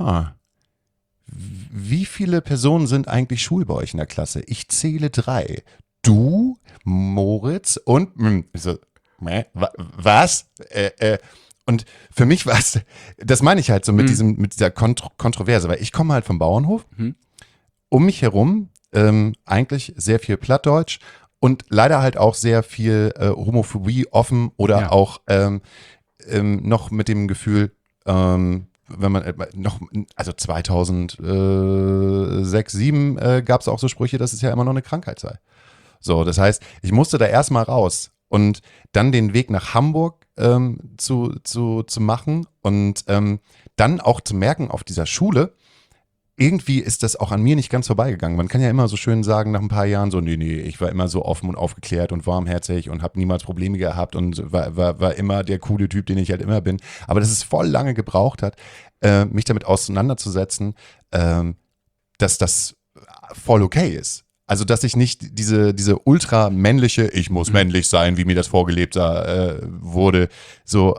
wie viele Personen sind eigentlich schwul bei euch in der Klasse? Ich zähle 3. Du, Moritz und so, was? Und für mich war es, das meine ich halt so mit dieser Kontroverse, weil ich komme halt vom Bauernhof, um mich herum eigentlich sehr viel Plattdeutsch und leider halt auch sehr viel Homophobie offen oder auch noch mit dem Gefühl, wenn man noch, also 2006, 2007 gab es auch so Sprüche, dass es ja immer noch eine Krankheit sei. So, das heißt, ich musste da erstmal raus und dann den Weg nach Hamburg zu machen und dann auch zu merken auf dieser Schule, irgendwie ist das auch an mir nicht ganz vorbeigegangen. Man kann ja immer so schön sagen nach ein paar Jahren so, nee, ich war immer so offen und aufgeklärt und warmherzig und habe niemals Probleme gehabt und war immer der coole Typ, den ich halt immer bin. Aber dass es voll lange gebraucht hat, mich damit auseinanderzusetzen, dass das voll okay ist. Also, dass ich nicht diese ultra-männliche, ich muss männlich sein, wie mir das vorgelebt wurde, so,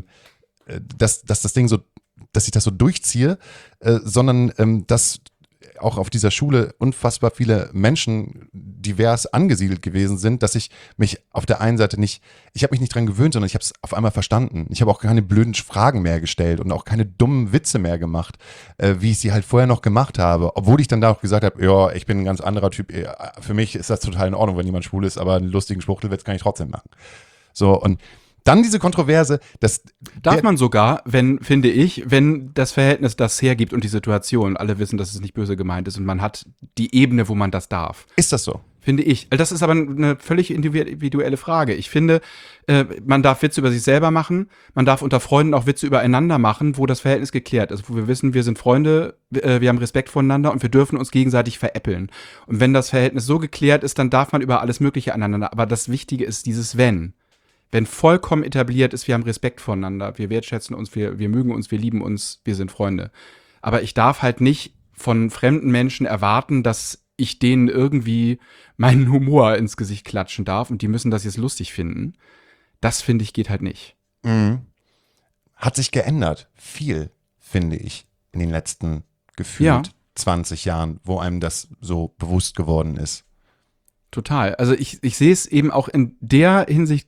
dass das Ding so, dass ich das so durchziehe, sondern dass auch auf dieser Schule unfassbar viele Menschen divers angesiedelt gewesen sind, dass ich mich auf der einen Seite ich habe mich nicht dran gewöhnt, sondern ich habe es auf einmal verstanden. Ich habe auch keine blöden Fragen mehr gestellt und auch keine dummen Witze mehr gemacht, wie ich sie halt vorher noch gemacht habe. Obwohl ich dann da auch gesagt habe, ja, ich bin ein ganz anderer Typ. Für mich ist das total in Ordnung, wenn jemand schwul ist, aber einen lustigen Spruchtelwitz kann ich trotzdem machen. So, und dann diese Kontroverse, darf man sogar, wenn das Verhältnis das hergibt und die Situation, alle wissen, dass es nicht böse gemeint ist und man hat die Ebene, wo man das darf. Ist das so? Finde ich. Das ist aber eine völlig individuelle Frage. Ich finde, man darf Witze über sich selber machen, man darf unter Freunden auch Witze übereinander machen, wo das Verhältnis geklärt ist, wo wir wissen, wir sind Freunde, wir haben Respekt voneinander und wir dürfen uns gegenseitig veräppeln. Und wenn das Verhältnis so geklärt ist, dann darf man über alles Mögliche aneinander. Aber das Wichtige ist dieses Wenn. Wenn vollkommen etabliert ist, wir haben Respekt voneinander, wir wertschätzen uns, wir mögen uns, wir lieben uns, wir sind Freunde. Aber ich darf halt nicht von fremden Menschen erwarten, dass ich denen irgendwie meinen Humor ins Gesicht klatschen darf und die müssen das jetzt lustig finden. Das, finde ich, geht halt nicht. Mhm. Hat sich geändert. Viel, finde ich, in den letzten gefühlt 20 Jahren, wo einem das so bewusst geworden ist. Total. Also ich sehe es eben auch in der Hinsicht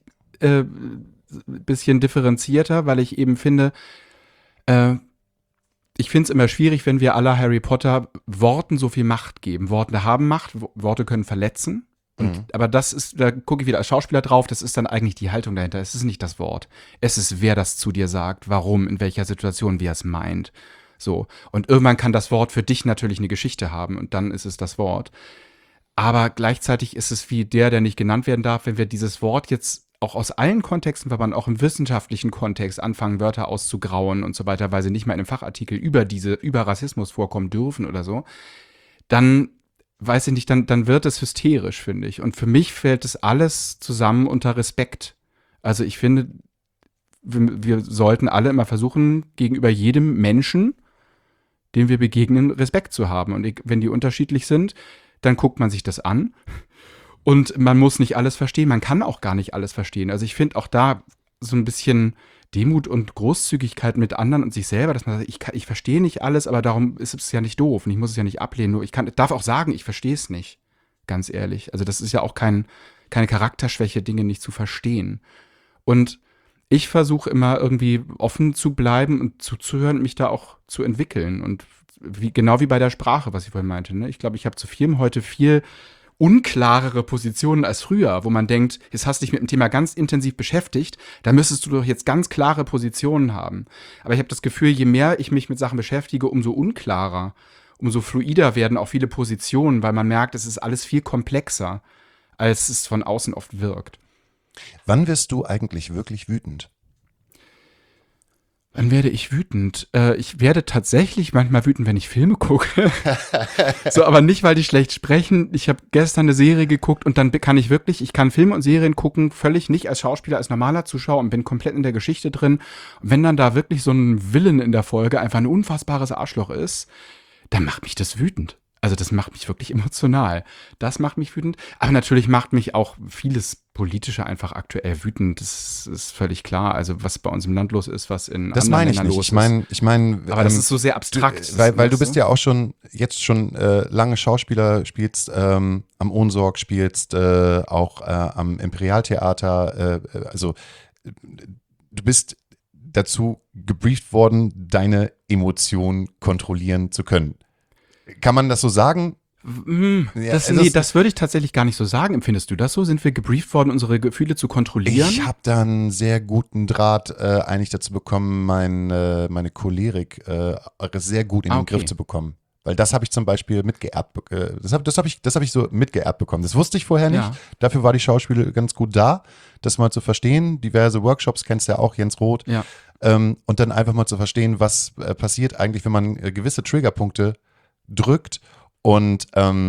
bisschen differenzierter, weil ich eben finde, ich finde es immer schwierig, wenn wir aller Harry Potter Worten so viel Macht geben. Worte haben Macht, Worte können verletzen. Aber das ist, da gucke ich wieder als Schauspieler drauf, das ist dann eigentlich die Haltung dahinter. Es ist nicht das Wort. Es ist, wer das zu dir sagt, warum, in welcher Situation, wie er es meint. So. Und irgendwann kann das Wort für dich natürlich eine Geschichte haben und dann ist es das Wort. Aber gleichzeitig ist es wie der nicht genannt werden darf, wenn wir dieses Wort jetzt auch aus allen Kontexten, weil man auch im wissenschaftlichen Kontext anfangen, Wörter auszugrauen und so weiter, weil sie nicht mal in einem Fachartikel über Rassismus vorkommen dürfen oder so, dann weiß ich nicht, dann wird es hysterisch, finde ich. Und für mich fällt es alles zusammen unter Respekt. Also ich finde, wir sollten alle immer versuchen, gegenüber jedem Menschen, dem wir begegnen, Respekt zu haben. Und wenn die unterschiedlich sind, dann guckt man sich das an. Und man muss nicht alles verstehen, man kann auch gar nicht alles verstehen. Also ich finde auch da so ein bisschen Demut und Großzügigkeit mit anderen und sich selber, dass man sagt, ich verstehe nicht alles, aber darum ist es ja nicht doof und ich muss es ja nicht ablehnen. Nur darf auch sagen, ich verstehe es nicht, ganz ehrlich. Also das ist ja auch keine Charakterschwäche, Dinge nicht zu verstehen. Und ich versuche immer irgendwie offen zu bleiben und zuzuhören, mich da auch zu entwickeln. Und genau wie bei der Sprache, was ich vorhin meinte. Ne? Ich glaube, ich habe zu vielem heute viel unklarere Positionen als früher, wo man denkt, jetzt hast du dich mit dem Thema ganz intensiv beschäftigt, da müsstest du doch jetzt ganz klare Positionen haben. Aber ich habe das Gefühl, je mehr ich mich mit Sachen beschäftige, umso unklarer, umso fluider werden auch viele Positionen, weil man merkt, es ist alles viel komplexer, als es von außen oft wirkt. Wann wirst du eigentlich wirklich wütend? Wann werde ich wütend? Ich werde tatsächlich manchmal wütend, wenn ich Filme gucke. So, aber nicht, weil die schlecht sprechen. Ich habe gestern eine Serie geguckt und dann kann ich kann Filme und Serien gucken, völlig nicht als Schauspieler, als normaler Zuschauer und bin komplett in der Geschichte drin. Und wenn dann da wirklich so ein Villain in der Folge einfach ein unfassbares Arschloch ist, dann macht mich das wütend. Also das macht mich wirklich emotional. Das macht mich wütend. Aber natürlich macht mich auch vieles Politische einfach aktuell wütend. Das ist völlig klar. Also was bei uns im Land los ist, was in Das anderen meine ich Ländern nicht. los ist. Ich meine, Aber das ist so sehr abstrakt. Weil du bist ja auch schon lange Schauspieler, spielst am Ohnsorg, spielst auch am Imperialtheater. Also du bist dazu gebrieft worden, deine Emotionen kontrollieren zu können. Kann man das so sagen? Das würde ich tatsächlich gar nicht so sagen. Empfindest du das so? Sind wir gebrieft worden, unsere Gefühle zu kontrollieren? Ich habe da einen sehr guten Draht eigentlich dazu bekommen, meine Cholerik sehr gut in den Griff zu bekommen. Weil das habe ich zum Beispiel mitgeerbt. Das hab ich so mitgeerbt bekommen. Das wusste ich vorher nicht. Ja. Dafür war die Schauspiel ganz gut da, das mal zu verstehen. Diverse Workshops, kennst du ja auch, Jens Roth. Ja. Und dann einfach mal zu verstehen, was passiert eigentlich, wenn man gewisse Triggerpunkte drückt und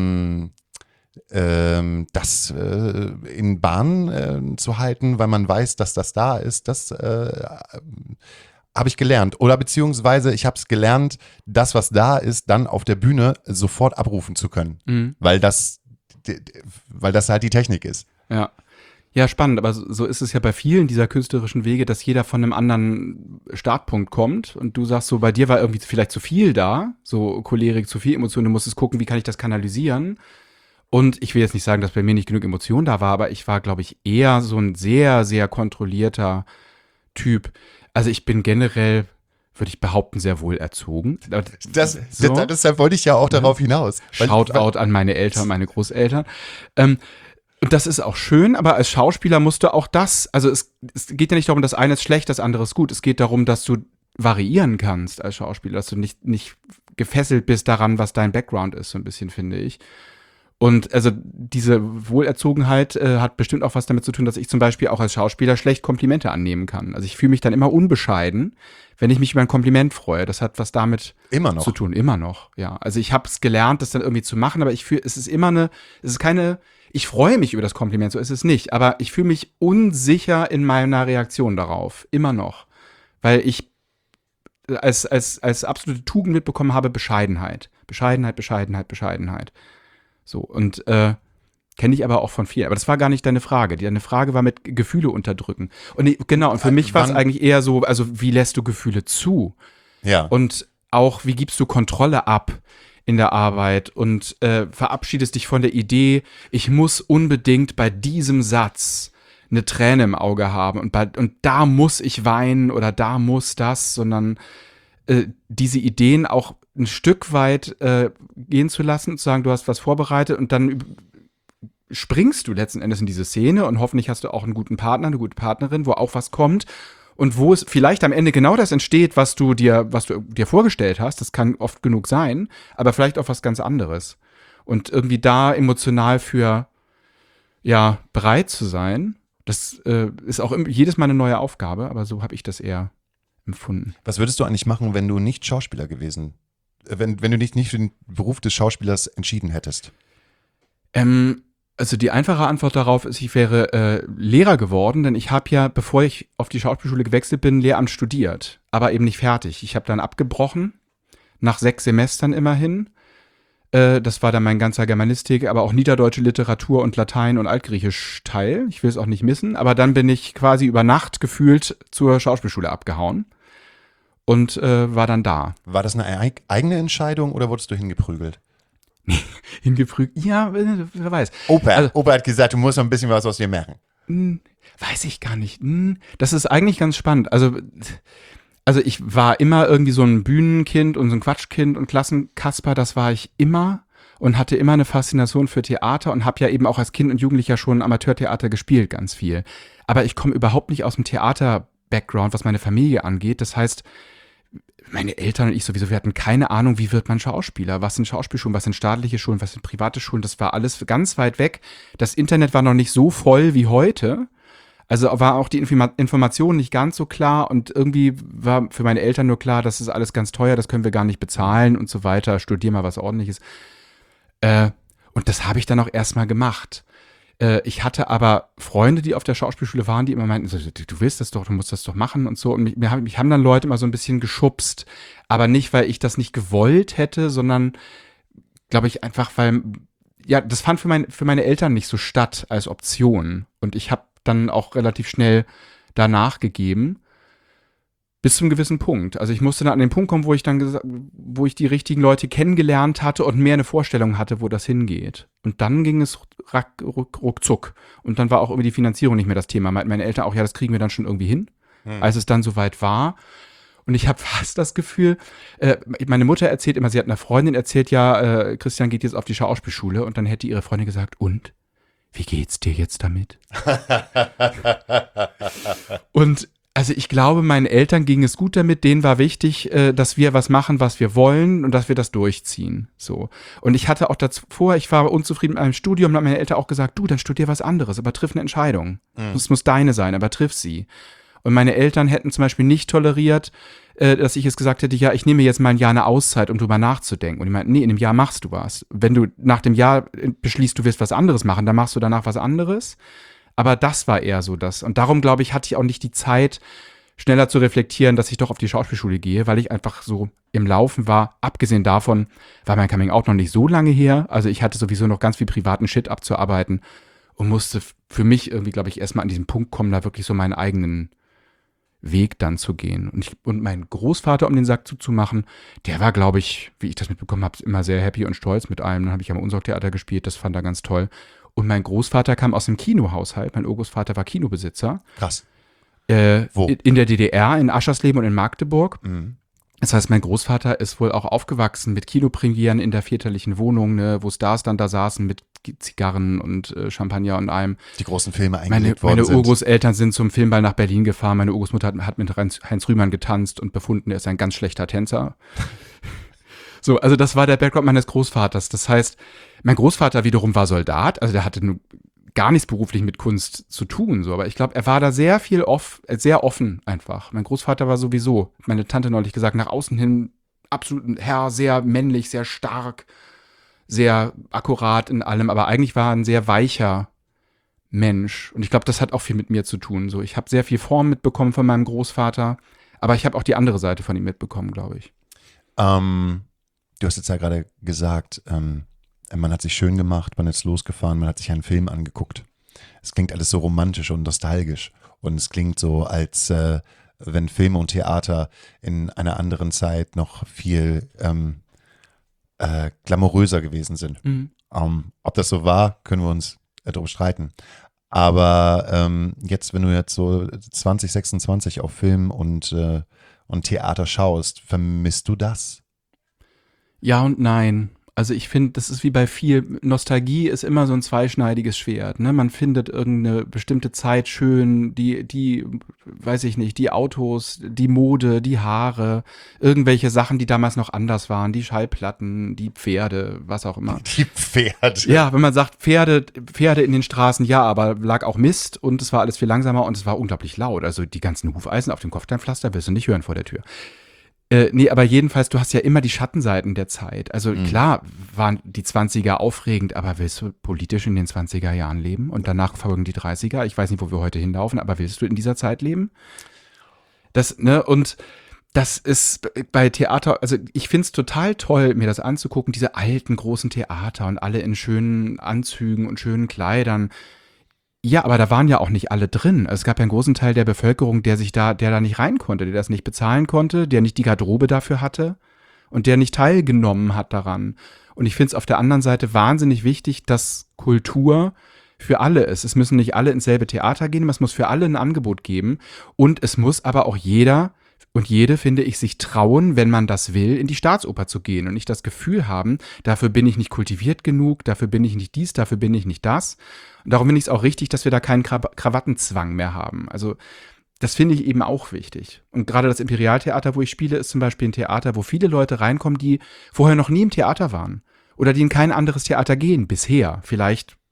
das in Bahn zu halten, weil man weiß, dass das da ist, das habe ich gelernt. Oder beziehungsweise ich habe es gelernt, das, was da ist, dann auf der Bühne sofort abrufen zu können, weil das halt die Technik ist. Ja. Ja, spannend, aber so ist es ja bei vielen dieser künstlerischen Wege, dass jeder von einem anderen Startpunkt kommt und du sagst so, bei dir war irgendwie vielleicht zu viel da, so Cholerik, zu viel Emotionen, du musstest gucken, wie kann ich das kanalisieren. Und ich will jetzt nicht sagen, dass bei mir nicht genug Emotion da war, aber ich war, glaube ich, eher so ein sehr, sehr kontrollierter Typ. Also ich bin generell, würde ich behaupten, sehr wohl erzogen. Deshalb wollte ich ja auch darauf hinaus. Shoutout an meine Eltern, meine Großeltern. Und das ist auch schön, aber als Schauspieler musst du auch also es geht ja nicht darum, das eine ist schlecht, das andere ist gut. Es geht darum, dass du variieren kannst als Schauspieler, dass du nicht gefesselt bist daran, was dein Background ist, so ein bisschen, finde ich. Und also diese Wohlerzogenheit hat bestimmt auch was damit zu tun, dass ich zum Beispiel auch als Schauspieler schlecht Komplimente annehmen kann. Also ich fühle mich dann immer unbescheiden, wenn ich mich über ein Kompliment freue. Das hat was damit zu tun. Immer noch, ja. Also ich habe es gelernt, das dann irgendwie zu machen, aber ich freue mich über das Kompliment, so ist es nicht. Aber ich fühle mich unsicher in meiner Reaktion darauf. Immer noch. Weil ich als absolute Tugend mitbekommen habe, Bescheidenheit. Bescheidenheit. So, und kenne ich aber auch von vielen. Aber das war gar nicht deine Frage. Deine Frage war mit Gefühle unterdrücken. Und und für mich war es eigentlich eher so, also wie lässt du Gefühle zu? Ja. Und auch, wie gibst du Kontrolle ab in der Arbeit und verabschiedest dich von der Idee, ich muss unbedingt bei diesem Satz eine Träne im Auge haben und da muss ich weinen oder da muss das, sondern diese Ideen auch ein Stück weit gehen zu lassen und zu sagen, du hast was vorbereitet und dann springst du letzten Endes in diese Szene und hoffentlich hast du auch einen guten Partner, eine gute Partnerin, wo auch was kommt und wo es vielleicht am Ende genau das entsteht, was du dir vorgestellt hast. Das kann oft genug sein, aber vielleicht auch was ganz anderes. Und irgendwie da emotional für bereit zu sein, das ist auch jedes Mal eine neue Aufgabe, aber so habe ich das eher empfunden. Was würdest du eigentlich machen, wenn du nicht Schauspieler gewesen, wenn du dich nicht für den Beruf des Schauspielers entschieden hättest? Also die einfache Antwort darauf ist, ich wäre Lehrer geworden, denn ich habe ja, bevor ich auf die Schauspielschule gewechselt bin, Lehramt studiert, aber eben nicht fertig. Ich habe dann abgebrochen, nach 6 Semestern immerhin. Das war dann mein ganzer Germanistik, aber auch niederdeutsche Literatur und Latein und Altgriechisch Teil. Ich will es auch nicht missen, aber dann bin ich quasi über Nacht gefühlt zur Schauspielschule abgehauen und war dann da. War das eine eigene Entscheidung oder wurdest du hingeprügelt? Hingeprügelt? Ja, wer weiß. Opa hat gesagt, du musst noch ein bisschen was aus dir machen. Weiß ich gar nicht. Das ist eigentlich ganz spannend. Also ich war immer irgendwie so ein Bühnenkind und so ein Quatschkind und Klassenkasper, das war ich immer und hatte immer eine Faszination für Theater und habe ja eben auch als Kind und Jugendlicher schon Amateurtheater gespielt, ganz viel. Aber ich komme überhaupt nicht aus dem Theater-Background, was meine Familie angeht. Das heißt, meine Eltern und ich sowieso, wir hatten keine Ahnung, wie wird man Schauspieler, was sind Schauspielschulen, was sind staatliche Schulen, was sind private Schulen, das war alles ganz weit weg. Das Internet war noch nicht so voll wie heute, Also war auch die Information nicht ganz so klar und irgendwie war für meine Eltern nur klar, das ist alles ganz teuer, das können wir gar nicht bezahlen und so weiter, studier mal was Ordentliches. Und das habe ich dann auch erstmal gemacht. Ich hatte aber Freunde, die auf der Schauspielschule waren, die immer meinten, so, du willst das doch, du musst das doch machen und so. Und mich haben dann Leute immer so ein bisschen geschubst. Aber nicht, weil ich das nicht gewollt hätte, sondern, glaube ich, einfach, weil, ja, das fand für meine Eltern nicht so statt als Option. Und ich habe dann auch relativ schnell danach gegeben. Bis zum gewissen Punkt. Also ich musste dann an den Punkt kommen, wo ich die richtigen Leute kennengelernt hatte und mehr eine Vorstellung hatte, wo das hingeht. Und dann ging es ruckzuck. Und dann war auch irgendwie die Finanzierung nicht mehr das Thema. Meinten meine Eltern auch, ja, das kriegen wir dann schon irgendwie hin, als es dann soweit war. Und ich habe fast das Gefühl, meine Mutter erzählt immer, sie hat einer Freundin erzählt, ja, Christian geht jetzt auf die Schauspielschule. Und dann hätte ihre Freundin gesagt, und? Wie geht's dir jetzt damit? Und also ich glaube, meinen Eltern ging es gut damit, denen war wichtig, dass wir was machen, was wir wollen und dass wir das durchziehen. So. Und ich hatte auch davor, ich war unzufrieden mit meinem Studium, und haben meine Eltern auch gesagt, du, dann studier was anderes, aber triff eine Entscheidung. Es muss deine sein, aber triff sie. Und meine Eltern hätten zum Beispiel nicht toleriert, dass ich es gesagt hätte, ja, ich nehme jetzt mal ein Jahr eine Auszeit, um drüber nachzudenken. Und die meinten, nee, in dem Jahr machst du was. Wenn du nach dem Jahr beschließt, du willst was anderes machen, dann machst du danach was anderes. Aber das war eher so das. Und darum, glaube ich, hatte ich auch nicht die Zeit, schneller zu reflektieren, dass ich doch auf die Schauspielschule gehe, weil ich einfach so im Laufen war. Abgesehen davon war mein Coming-out noch nicht so lange her. Also ich hatte sowieso noch ganz viel privaten Shit abzuarbeiten und musste für mich irgendwie, glaube ich, erstmal an diesen Punkt kommen, da wirklich so meinen eigenen Weg dann zu gehen. Und mein Großvater, um den Sack zuzumachen, der war, glaube ich, wie ich das mitbekommen habe, immer sehr happy und stolz mit allem. Dann habe ich am Unsorgtheater gespielt, das fand er ganz toll. Und mein Großvater kam aus dem Kinohaushalt. Mein Urgroßvater war Kinobesitzer. Krass. Wo? In der DDR, in Aschersleben und in Magdeburg. Mhm. Das heißt, mein Großvater ist wohl auch aufgewachsen mit Kinopremieren in der väterlichen Wohnung, ne, wo Stars dann da saßen mit Zigarren und Champagner und allem. Die großen Filme eingelegt worden Meine sind. Urgroßeltern sind zum Filmball nach Berlin gefahren. Meine Urgroßmutter hat mit Heinz Rühmann getanzt und befunden, er ist ein ganz schlechter Tänzer. So, also das war der Background meines Großvaters. Das heißt, mein Großvater wiederum war Soldat, also der hatte nur gar nichts beruflich mit Kunst zu tun, so, aber ich glaube, er war da sehr offen einfach. Mein Großvater war sowieso, meine Tante neulich gesagt, nach außen hin absolut ein Herr, sehr männlich, sehr stark, sehr akkurat in allem, aber eigentlich war er ein sehr weicher Mensch. Und ich glaube, das hat auch viel mit mir zu tun. So, ich habe sehr viel Form mitbekommen von meinem Großvater, aber ich habe auch die andere Seite von ihm mitbekommen, glaube ich. Du hast jetzt ja gerade gesagt, man hat sich schön gemacht, man ist losgefahren, man hat sich einen Film angeguckt. Es klingt alles so romantisch und nostalgisch. Und es klingt so, als wenn Filme und Theater in einer anderen Zeit noch viel glamouröser gewesen sind. Mhm. Ob das so war, können wir uns darüber streiten. Aber jetzt, wenn du jetzt so 2026 auf Film und Theater schaust, vermisst du das? Ja und nein. Also ich finde, das ist wie bei viel, Nostalgie ist immer so ein zweischneidiges Schwert, ne? Man findet irgendeine bestimmte Zeit schön, die, weiß ich nicht, die Autos, die Mode, die Haare, irgendwelche Sachen, die damals noch anders waren, die Schallplatten, die Pferde, was auch immer. Die Pferde. Ja, wenn man sagt, Pferde in den Straßen, ja, aber lag auch Mist und es war alles viel langsamer und es war unglaublich laut. Also die ganzen Hufeisen auf dem Kopfsteinpflaster wirst du nicht hören vor der Tür. Nee, aber jedenfalls, du hast ja immer die Schattenseiten der Zeit. Also klar waren die 20er aufregend, aber willst du politisch in den 20er Jahren leben und danach folgen die 30er? Ich weiß nicht, wo wir heute hinlaufen, aber willst du in dieser Zeit leben? Das, ne, und das ist bei Theater, also ich find's total toll, mir das anzugucken, diese alten großen Theater und alle in schönen Anzügen und schönen Kleidern. Ja, aber da waren ja auch nicht alle drin. Es gab ja einen großen Teil der Bevölkerung, der da nicht rein konnte, der das nicht bezahlen konnte, der nicht die Garderobe dafür hatte und der nicht teilgenommen hat daran. Und ich finde es auf der anderen Seite wahnsinnig wichtig, dass Kultur für alle ist. Es müssen nicht alle ins selbe Theater gehen, es muss für alle ein Angebot geben. Und es muss aber auch jeder und jede, finde ich, sich trauen, wenn man das will, in die Staatsoper zu gehen und nicht das Gefühl haben, dafür bin ich nicht kultiviert genug, dafür bin ich nicht dies, dafür bin ich nicht das. Und darum finde ich es auch richtig, dass wir da keinen Krawattenzwang mehr haben. Also das finde ich eben auch wichtig. Und gerade das Imperialtheater, wo ich spiele, ist zum Beispiel ein Theater, wo viele Leute reinkommen, die vorher noch nie im Theater waren oder die in kein anderes Theater gehen, bisher. Vielleicht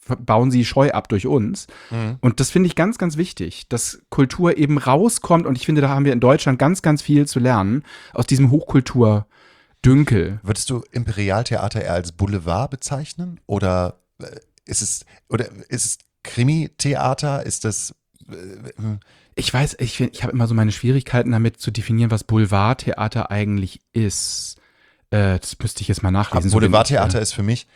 bauen sie Scheu ab durch uns. Und das finde ich ganz, ganz wichtig, dass Kultur eben rauskommt. Und ich finde, da haben wir in Deutschland ganz, ganz viel zu lernen aus diesem Hochkulturdünkel. Würdest du Imperialtheater eher als Boulevard bezeichnen? Oder ist es Krimi-Theater? Ist das Ich weiß, ich habe immer so meine Schwierigkeiten damit zu definieren, was Boulevardtheater eigentlich ist. Das müsste ich jetzt mal nachlesen. Boulevardtheater ist für mich,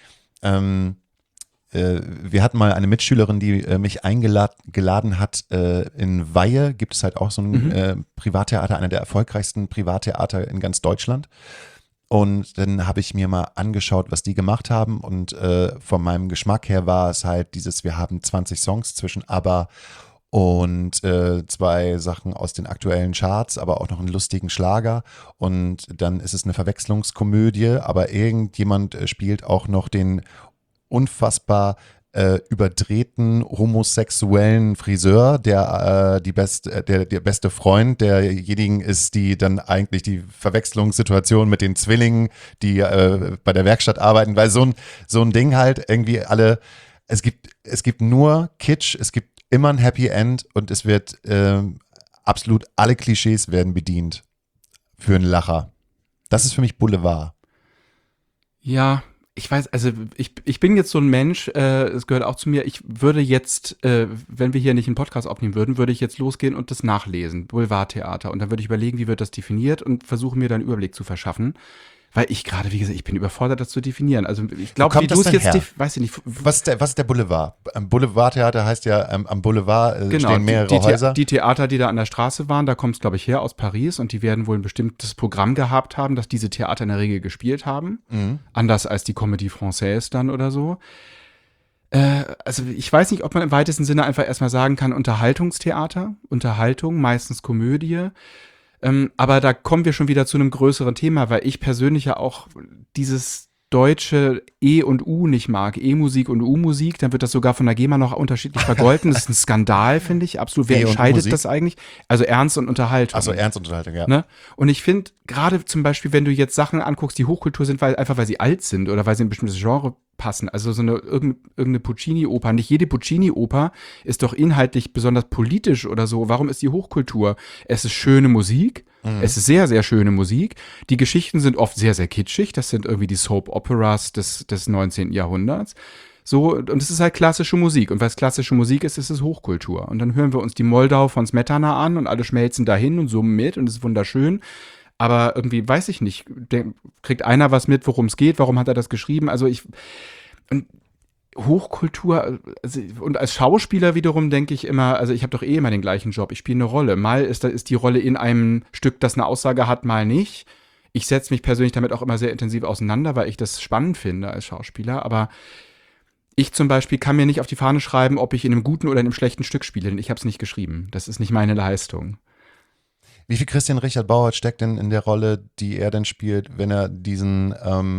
wir hatten mal eine Mitschülerin, die mich eingeladen hat in Weihe, gibt es halt auch so ein Privattheater, einer der erfolgreichsten Privattheater in ganz Deutschland. Und dann habe ich mir mal angeschaut, was die gemacht haben und von meinem Geschmack her war es halt wir haben 20 Songs zwischen ABBA und 2 Sachen aus den aktuellen Charts, aber auch noch einen lustigen Schlager und dann ist es eine Verwechslungskomödie, aber irgendjemand spielt auch noch den unfassbar überdrehten homosexuellen Friseur, der der beste Freund derjenigen ist, die dann eigentlich die Verwechslungssituation mit den Zwillingen, die bei der Werkstatt arbeiten, weil so ein Ding halt irgendwie es gibt nur Kitsch, es gibt immer ein Happy End und es wird absolut alle Klischees werden bedient für einen Lacher. Das ist für mich Boulevard. Ja, ich weiß, also ich bin jetzt so ein Mensch, es gehört auch zu mir, ich würde jetzt, wenn wir hier nicht einen Podcast aufnehmen würden, würde ich jetzt losgehen und das nachlesen, Boulevardtheater. Und dann würde ich überlegen, wie wird das definiert und versuche mir dann einen Überblick zu verschaffen. Weil ich gerade, wie gesagt, ich bin überfordert, das zu definieren. Also ich glaube, wie du es jetzt, weiß ich nicht. Was ist der Boulevard? Am Boulevardtheater heißt ja, am Boulevard stehen mehrere Häuser. Die Theater, die da an der Straße waren, da kommt es, glaube ich, her aus Paris und die werden wohl ein bestimmtes Programm gehabt haben, das diese Theater in der Regel gespielt haben. Anders als die Comédie Française dann oder so. Also ich weiß nicht, ob man im weitesten Sinne einfach erstmal sagen kann, Unterhaltungstheater, Unterhaltung, meistens Komödie. Aber da kommen wir schon wieder zu einem größeren Thema, weil ich persönlich ja auch dieses deutsche E und U nicht mag. E-Musik und U-Musik, dann wird das sogar von der GEMA noch unterschiedlich vergolten. Das ist ein Skandal, finde ich, absolut. Wer entscheidet das eigentlich? Also Ernst und Unterhaltung. Achso, Ernst und Unterhaltung, ja. Ne? Und ich finde, gerade zum Beispiel, wenn du jetzt Sachen anguckst, die Hochkultur sind, weil sie alt sind oder weil sie in ein bestimmtes Genre passen. Also so irgendeine Puccini-Oper. Nicht jede Puccini-Oper ist doch inhaltlich besonders politisch oder so. Warum ist die Hochkultur? Es ist schöne Musik. Es ist sehr, sehr schöne Musik. Die Geschichten sind oft sehr, sehr kitschig. Das sind irgendwie die Soap-Operas des 19. Jahrhunderts. So, und es ist halt klassische Musik. Und weil es klassische Musik ist, ist es Hochkultur. Und dann hören wir uns die Moldau von Smetana an und alle schmelzen dahin und summen mit und es ist wunderschön. Aber irgendwie, weiß ich nicht, kriegt einer was mit, worum es geht, warum hat er das geschrieben? Also Hochkultur, also, und als Schauspieler wiederum denke ich immer, also ich habe doch immer den gleichen Job, ich spiele eine Rolle. Mal ist die Rolle in einem Stück, das eine Aussage hat, mal nicht. Ich setze mich persönlich damit auch immer sehr intensiv auseinander, weil ich das spannend finde als Schauspieler, aber ich zum Beispiel kann mir nicht auf die Fahne schreiben, ob ich in einem guten oder in einem schlechten Stück spiele, denn ich habe es nicht geschrieben. Das ist nicht meine Leistung. Wie viel Christian Richard Bauert steckt denn in der Rolle, die er denn spielt, wenn er diesen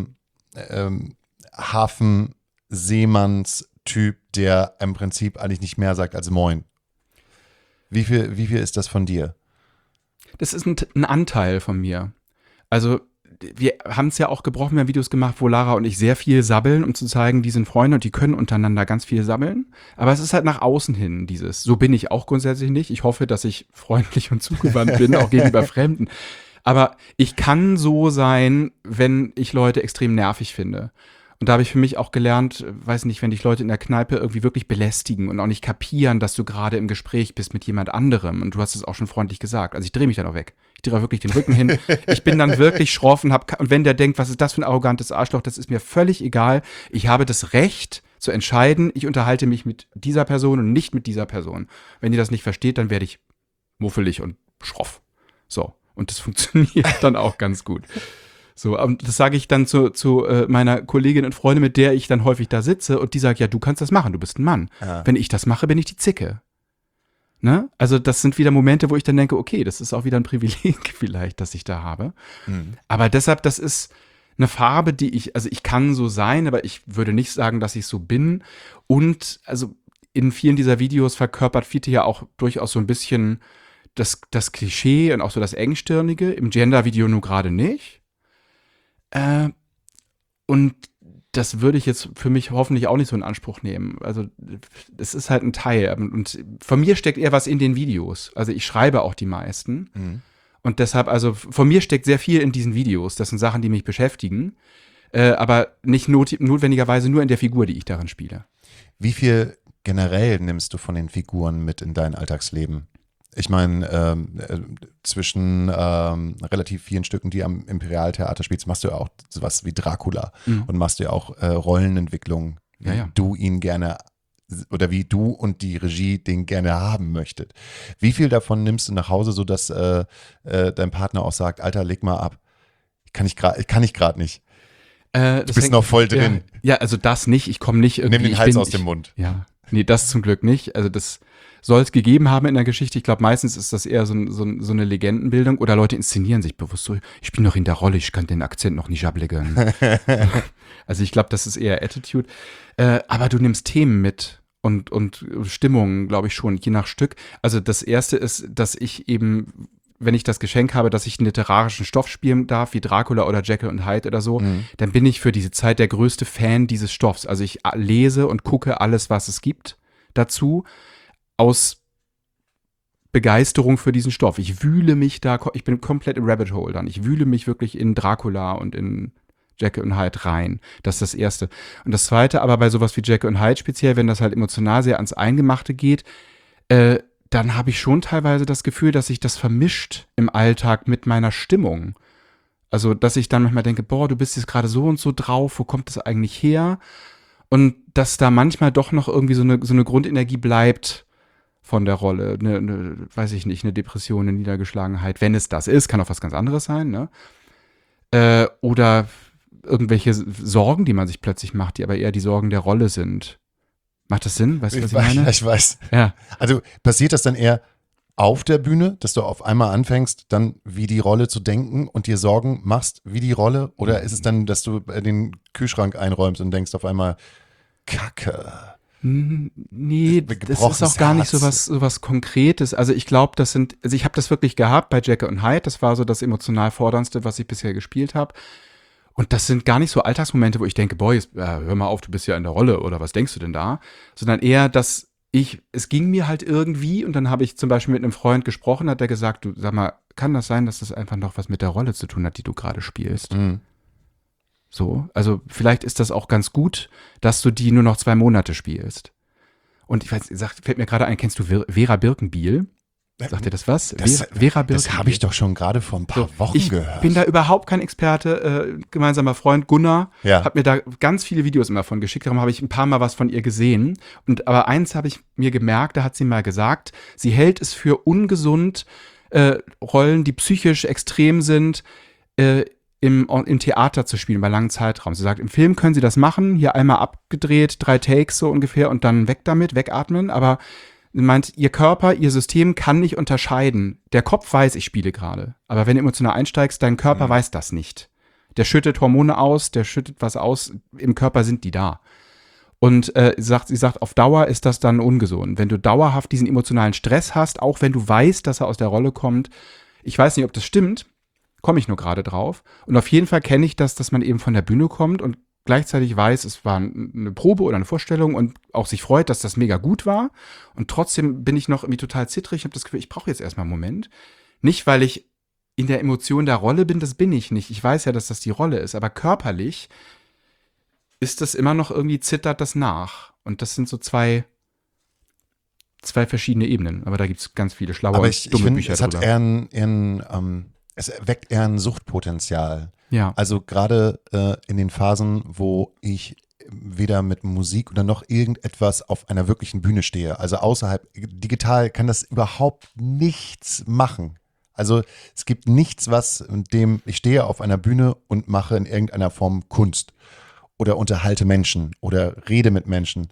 Hafenseemanns-Typ, der im Prinzip eigentlich nicht mehr sagt als Moin? Wie viel ist das von dir? Das ist ein Anteil von mir. Also wir haben es ja auch gebrochen, wir haben Videos gemacht, wo Lara und ich sehr viel sabbeln, um zu zeigen, die sind Freunde und die können untereinander ganz viel sabbeln. Aber es ist halt nach außen hin so bin ich auch grundsätzlich nicht. Ich hoffe, dass ich freundlich und zugewandt bin, auch gegenüber Fremden. Aber ich kann so sein, wenn ich Leute extrem nervig finde. Und da habe ich für mich auch gelernt, weiß nicht, wenn dich Leute in der Kneipe irgendwie wirklich belästigen und auch nicht kapieren, dass du gerade im Gespräch bist mit jemand anderem. Und du hast es auch schon freundlich gesagt. Also ich drehe mich dann auch weg. Ich drehe wirklich den Rücken hin. Ich bin dann wirklich schroff und wenn der denkt, was ist das für ein arrogantes Arschloch, das ist mir völlig egal. Ich habe das Recht zu entscheiden, ich unterhalte mich mit dieser Person und nicht mit dieser Person. Wenn ihr das nicht versteht, dann werde ich muffelig und schroff. So. Und das funktioniert dann auch ganz gut. So, und das sage ich dann zu meiner Kollegin und Freundin, mit der ich dann häufig da sitze und die sagt, ja, du kannst das machen, du bist ein Mann. Ja. Wenn ich das mache, bin ich die Zicke. Ne? Also das sind wieder Momente, wo ich dann denke, okay, das ist auch wieder ein Privileg vielleicht, das ich da habe. Aber deshalb, das ist eine Farbe, also ich kann so sein, aber ich würde nicht sagen, dass ich so bin. Und also in vielen dieser Videos verkörpert Fiete ja auch durchaus so ein bisschen das Klischee und auch so das Engstirnige, im Gender-Video nur gerade nicht. Und das würde ich jetzt für mich hoffentlich auch nicht so in Anspruch nehmen. Also es ist halt ein Teil. Und von mir steckt eher was in den Videos. Also ich schreibe auch die meisten. Und deshalb, also von mir steckt sehr viel in diesen Videos. Das sind Sachen, die mich beschäftigen. Aber nicht notwendigerweise nur in der Figur, die ich darin spiele. Wie viel generell nimmst du von den Figuren mit in dein Alltagsleben? Ich meine, zwischen relativ vielen Stücken, die am Imperialtheater spielst, machst du ja auch sowas wie Dracula und machst du ja auch Rollenentwicklung, wie du ihn gerne oder wie du und die Regie den gerne haben möchtet. Wie viel davon nimmst du nach Hause, sodass dein Partner auch sagt, Alter, leg mal ab. Kann ich gerade nicht. Du bist noch voll drin. Ja, also das nicht. Ich komme nicht irgendwie. Nimm den Hals aus dem Mund. Ja, nee, das zum Glück nicht. Also das soll es gegeben haben in der Geschichte. Ich glaube, meistens ist das eher so eine Legendenbildung oder Leute inszenieren sich bewusst so, ich bin noch in der Rolle, ich kann den Akzent noch nicht ablegen. Also ich glaube, das ist eher Attitude. Aber du nimmst Themen mit und Stimmungen, glaube ich schon, je nach Stück. Also das Erste ist, dass ich eben, wenn ich das Geschenk habe, dass ich einen literarischen Stoff spielen darf, wie Dracula oder Jekyll und Hyde oder so, dann bin ich für diese Zeit der größte Fan dieses Stoffs. Also ich lese und gucke alles, was es gibt dazu, aus Begeisterung für diesen Stoff. Ich wühle mich da, ich bin komplett im Rabbit Hole dann. Ich wühle mich wirklich in Dracula und in Jekyll und Hyde rein. Das ist das Erste. Und das Zweite, aber bei sowas wie Jekyll und Hyde speziell, wenn das halt emotional sehr ans Eingemachte geht, dann habe ich schon teilweise das Gefühl, dass sich das vermischt im Alltag mit meiner Stimmung. Also, dass ich dann manchmal denke, boah, du bist jetzt gerade so und so drauf, wo kommt das eigentlich her? Und dass da manchmal doch noch irgendwie so eine Grundenergie bleibt von der Rolle. Weiß ich nicht, eine Depression, eine Niedergeschlagenheit, wenn es das ist, kann auch was ganz anderes sein, ne? Oder irgendwelche Sorgen, die man sich plötzlich macht, die aber eher die Sorgen der Rolle sind. Macht das Sinn? Weißt du, was ich meine? Ja, ich weiß. Ja. Also passiert das dann eher auf der Bühne, dass du auf einmal anfängst, dann wie die Rolle zu denken und dir Sorgen machst wie die Rolle? Oder ist es dann, dass du den Kühlschrank einräumst und denkst auf einmal, Kacke? Nee, das ist auch gar nicht so was Konkretes. Also ich glaube, ich habe das wirklich gehabt bei Jekyll und Hyde. Das war so das emotional Forderndste, was ich bisher gespielt habe. Und das sind gar nicht so Alltagsmomente, wo ich denke, boah, jetzt, hör mal auf, du bist ja in der Rolle oder was denkst du denn da? Sondern eher, dass es ging mir halt irgendwie und dann habe ich zum Beispiel mit einem Freund gesprochen, hat der gesagt, du sag mal, kann das sein, dass das einfach noch was mit der Rolle zu tun hat, die du gerade spielst? So, also vielleicht ist das auch ganz gut, dass du die nur noch 2 Monate spielst. Und ich weiß, fällt mir gerade ein, kennst du Vera Birkenbiel? Sagt dir das was? Vera Birkenbiel. Das habe ich doch schon gerade vor ein paar Wochen gehört. Ich bin da überhaupt kein Experte. Gemeinsamer Freund Gunnar hat mir da ganz viele Videos immer von geschickt. Darum habe ich ein paar Mal was von ihr gesehen. Aber eins habe ich mir gemerkt, da hat sie mal gesagt, sie hält es für ungesund, Rollen, die psychisch extrem sind, im Theater zu spielen, bei langen Zeitraum. Sie sagt, im Film können sie das machen, hier einmal abgedreht, 3 Takes so ungefähr und dann weg damit, wegatmen, aber sie meint, ihr Körper, ihr System kann nicht unterscheiden. Der Kopf weiß, ich spiele gerade, aber wenn du emotional einsteigst, dein Körper weiß das nicht. Der schüttet Hormone aus, der schüttet was aus, im Körper sind die da. Und sie sagt, auf Dauer ist das dann ungesund. Wenn du dauerhaft diesen emotionalen Stress hast, auch wenn du weißt, dass er aus der Rolle kommt, ich weiß nicht, ob das stimmt, komme ich nur gerade drauf. Und auf jeden Fall kenne ich das, dass man eben von der Bühne kommt und gleichzeitig weiß, es war eine Probe oder eine Vorstellung und auch sich freut, dass das mega gut war. Und trotzdem bin ich noch irgendwie total zittrig. Ich habe das Gefühl, ich brauche jetzt erstmal einen Moment. Nicht, weil ich in der Emotion der Rolle bin, das bin ich nicht. Ich weiß ja, dass das die Rolle ist. Aber körperlich ist das immer noch irgendwie, zittert das nach. Und das sind so zwei verschiedene Ebenen. Aber da gibt es ganz viele schlaue, aber ich dumme finde, Bücher es hat es weckt eher ein Suchtpotenzial. Ja. Also gerade in den Phasen, wo ich weder mit Musik oder noch irgendetwas auf einer wirklichen Bühne stehe. Also außerhalb, digital kann das überhaupt nichts machen. Also es gibt nichts, was mit dem ich stehe auf einer Bühne und mache in irgendeiner Form Kunst oder unterhalte Menschen oder rede mit Menschen.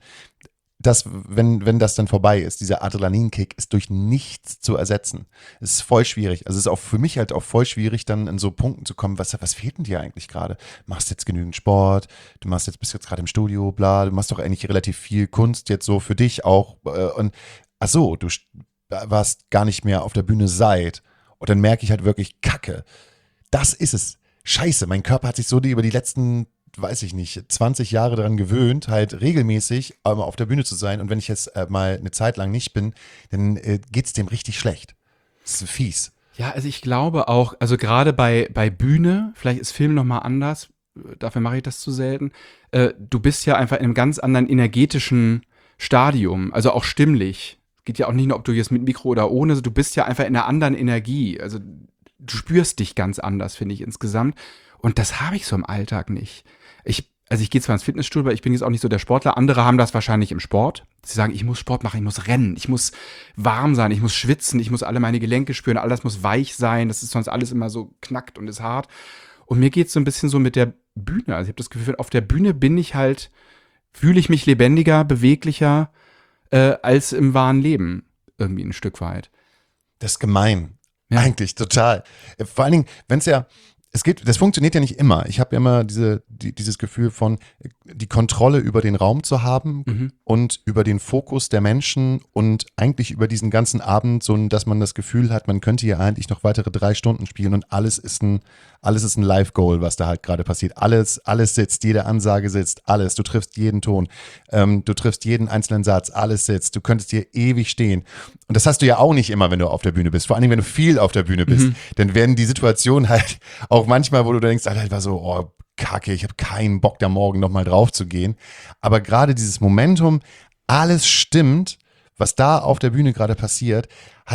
Wenn das dann vorbei ist, dieser Adrenalinkick ist durch nichts zu ersetzen. Es ist voll schwierig. Also es ist auch für mich halt auch voll schwierig, dann in so Punkten zu kommen, was fehlt denn dir eigentlich gerade? Machst jetzt genügend Sport, bist jetzt gerade im Studio, bla, du machst doch eigentlich relativ viel Kunst jetzt so für dich auch. Und ach so, du warst gar nicht mehr auf der Bühne seit. Und dann merke ich halt wirklich, Kacke, das ist es. Scheiße, mein Körper hat sich so über die letzten weiß ich nicht, 20 Jahre daran gewöhnt, halt regelmäßig auf der Bühne zu sein. Und wenn ich jetzt mal eine Zeit lang nicht bin, dann geht's dem richtig schlecht. Das ist fies. Ja, also ich glaube auch, also gerade bei Bühne, vielleicht ist Film nochmal anders, dafür mache ich das zu selten, du bist ja einfach in einem ganz anderen energetischen Stadium, also auch stimmlich. Geht ja auch nicht nur, ob du jetzt mit Mikro oder ohne, du bist ja einfach in einer anderen Energie. Also du spürst dich ganz anders, finde ich, insgesamt. Und das habe ich so im Alltag nicht. Also ich gehe zwar ins Fitnessstudio, aber ich bin jetzt auch nicht so der Sportler. Andere haben das wahrscheinlich im Sport. Sie sagen, ich muss Sport machen, ich muss rennen, ich muss warm sein, ich muss schwitzen, ich muss alle meine Gelenke spüren, alles muss weich sein. Das ist sonst alles immer so knackt und ist hart. Und mir geht es so ein bisschen so mit der Bühne. Also ich habe das Gefühl, auf der Bühne fühle ich mich lebendiger, beweglicher, als im wahren Leben irgendwie ein Stück weit. Das ist gemein. Ja. Eigentlich total. Vor allen Dingen, wenn es ja, das funktioniert ja nicht immer. Ich habe ja immer dieses Gefühl von, die Kontrolle über den Raum zu haben und über den Fokus der Menschen und eigentlich über diesen ganzen Abend, so dass man das Gefühl hat, man könnte hier eigentlich noch weitere 3 Stunden spielen und alles ist ein Live-Goal, was da halt gerade passiert. Alles sitzt, jede Ansage sitzt, alles. Du triffst jeden Ton, du triffst jeden einzelnen Satz, alles sitzt. Du könntest hier ewig stehen. Und das hast du ja auch nicht immer, wenn du auf der Bühne bist. Vor allem, wenn du viel auf der Bühne bist. Dann werden die Situationen halt auch manchmal, wo du denkst, Alter, war so, oh, Kacke, ich habe keinen Bock, da morgen nochmal drauf zu gehen. Aber gerade dieses Momentum, alles stimmt, was da auf der Bühne gerade passiert,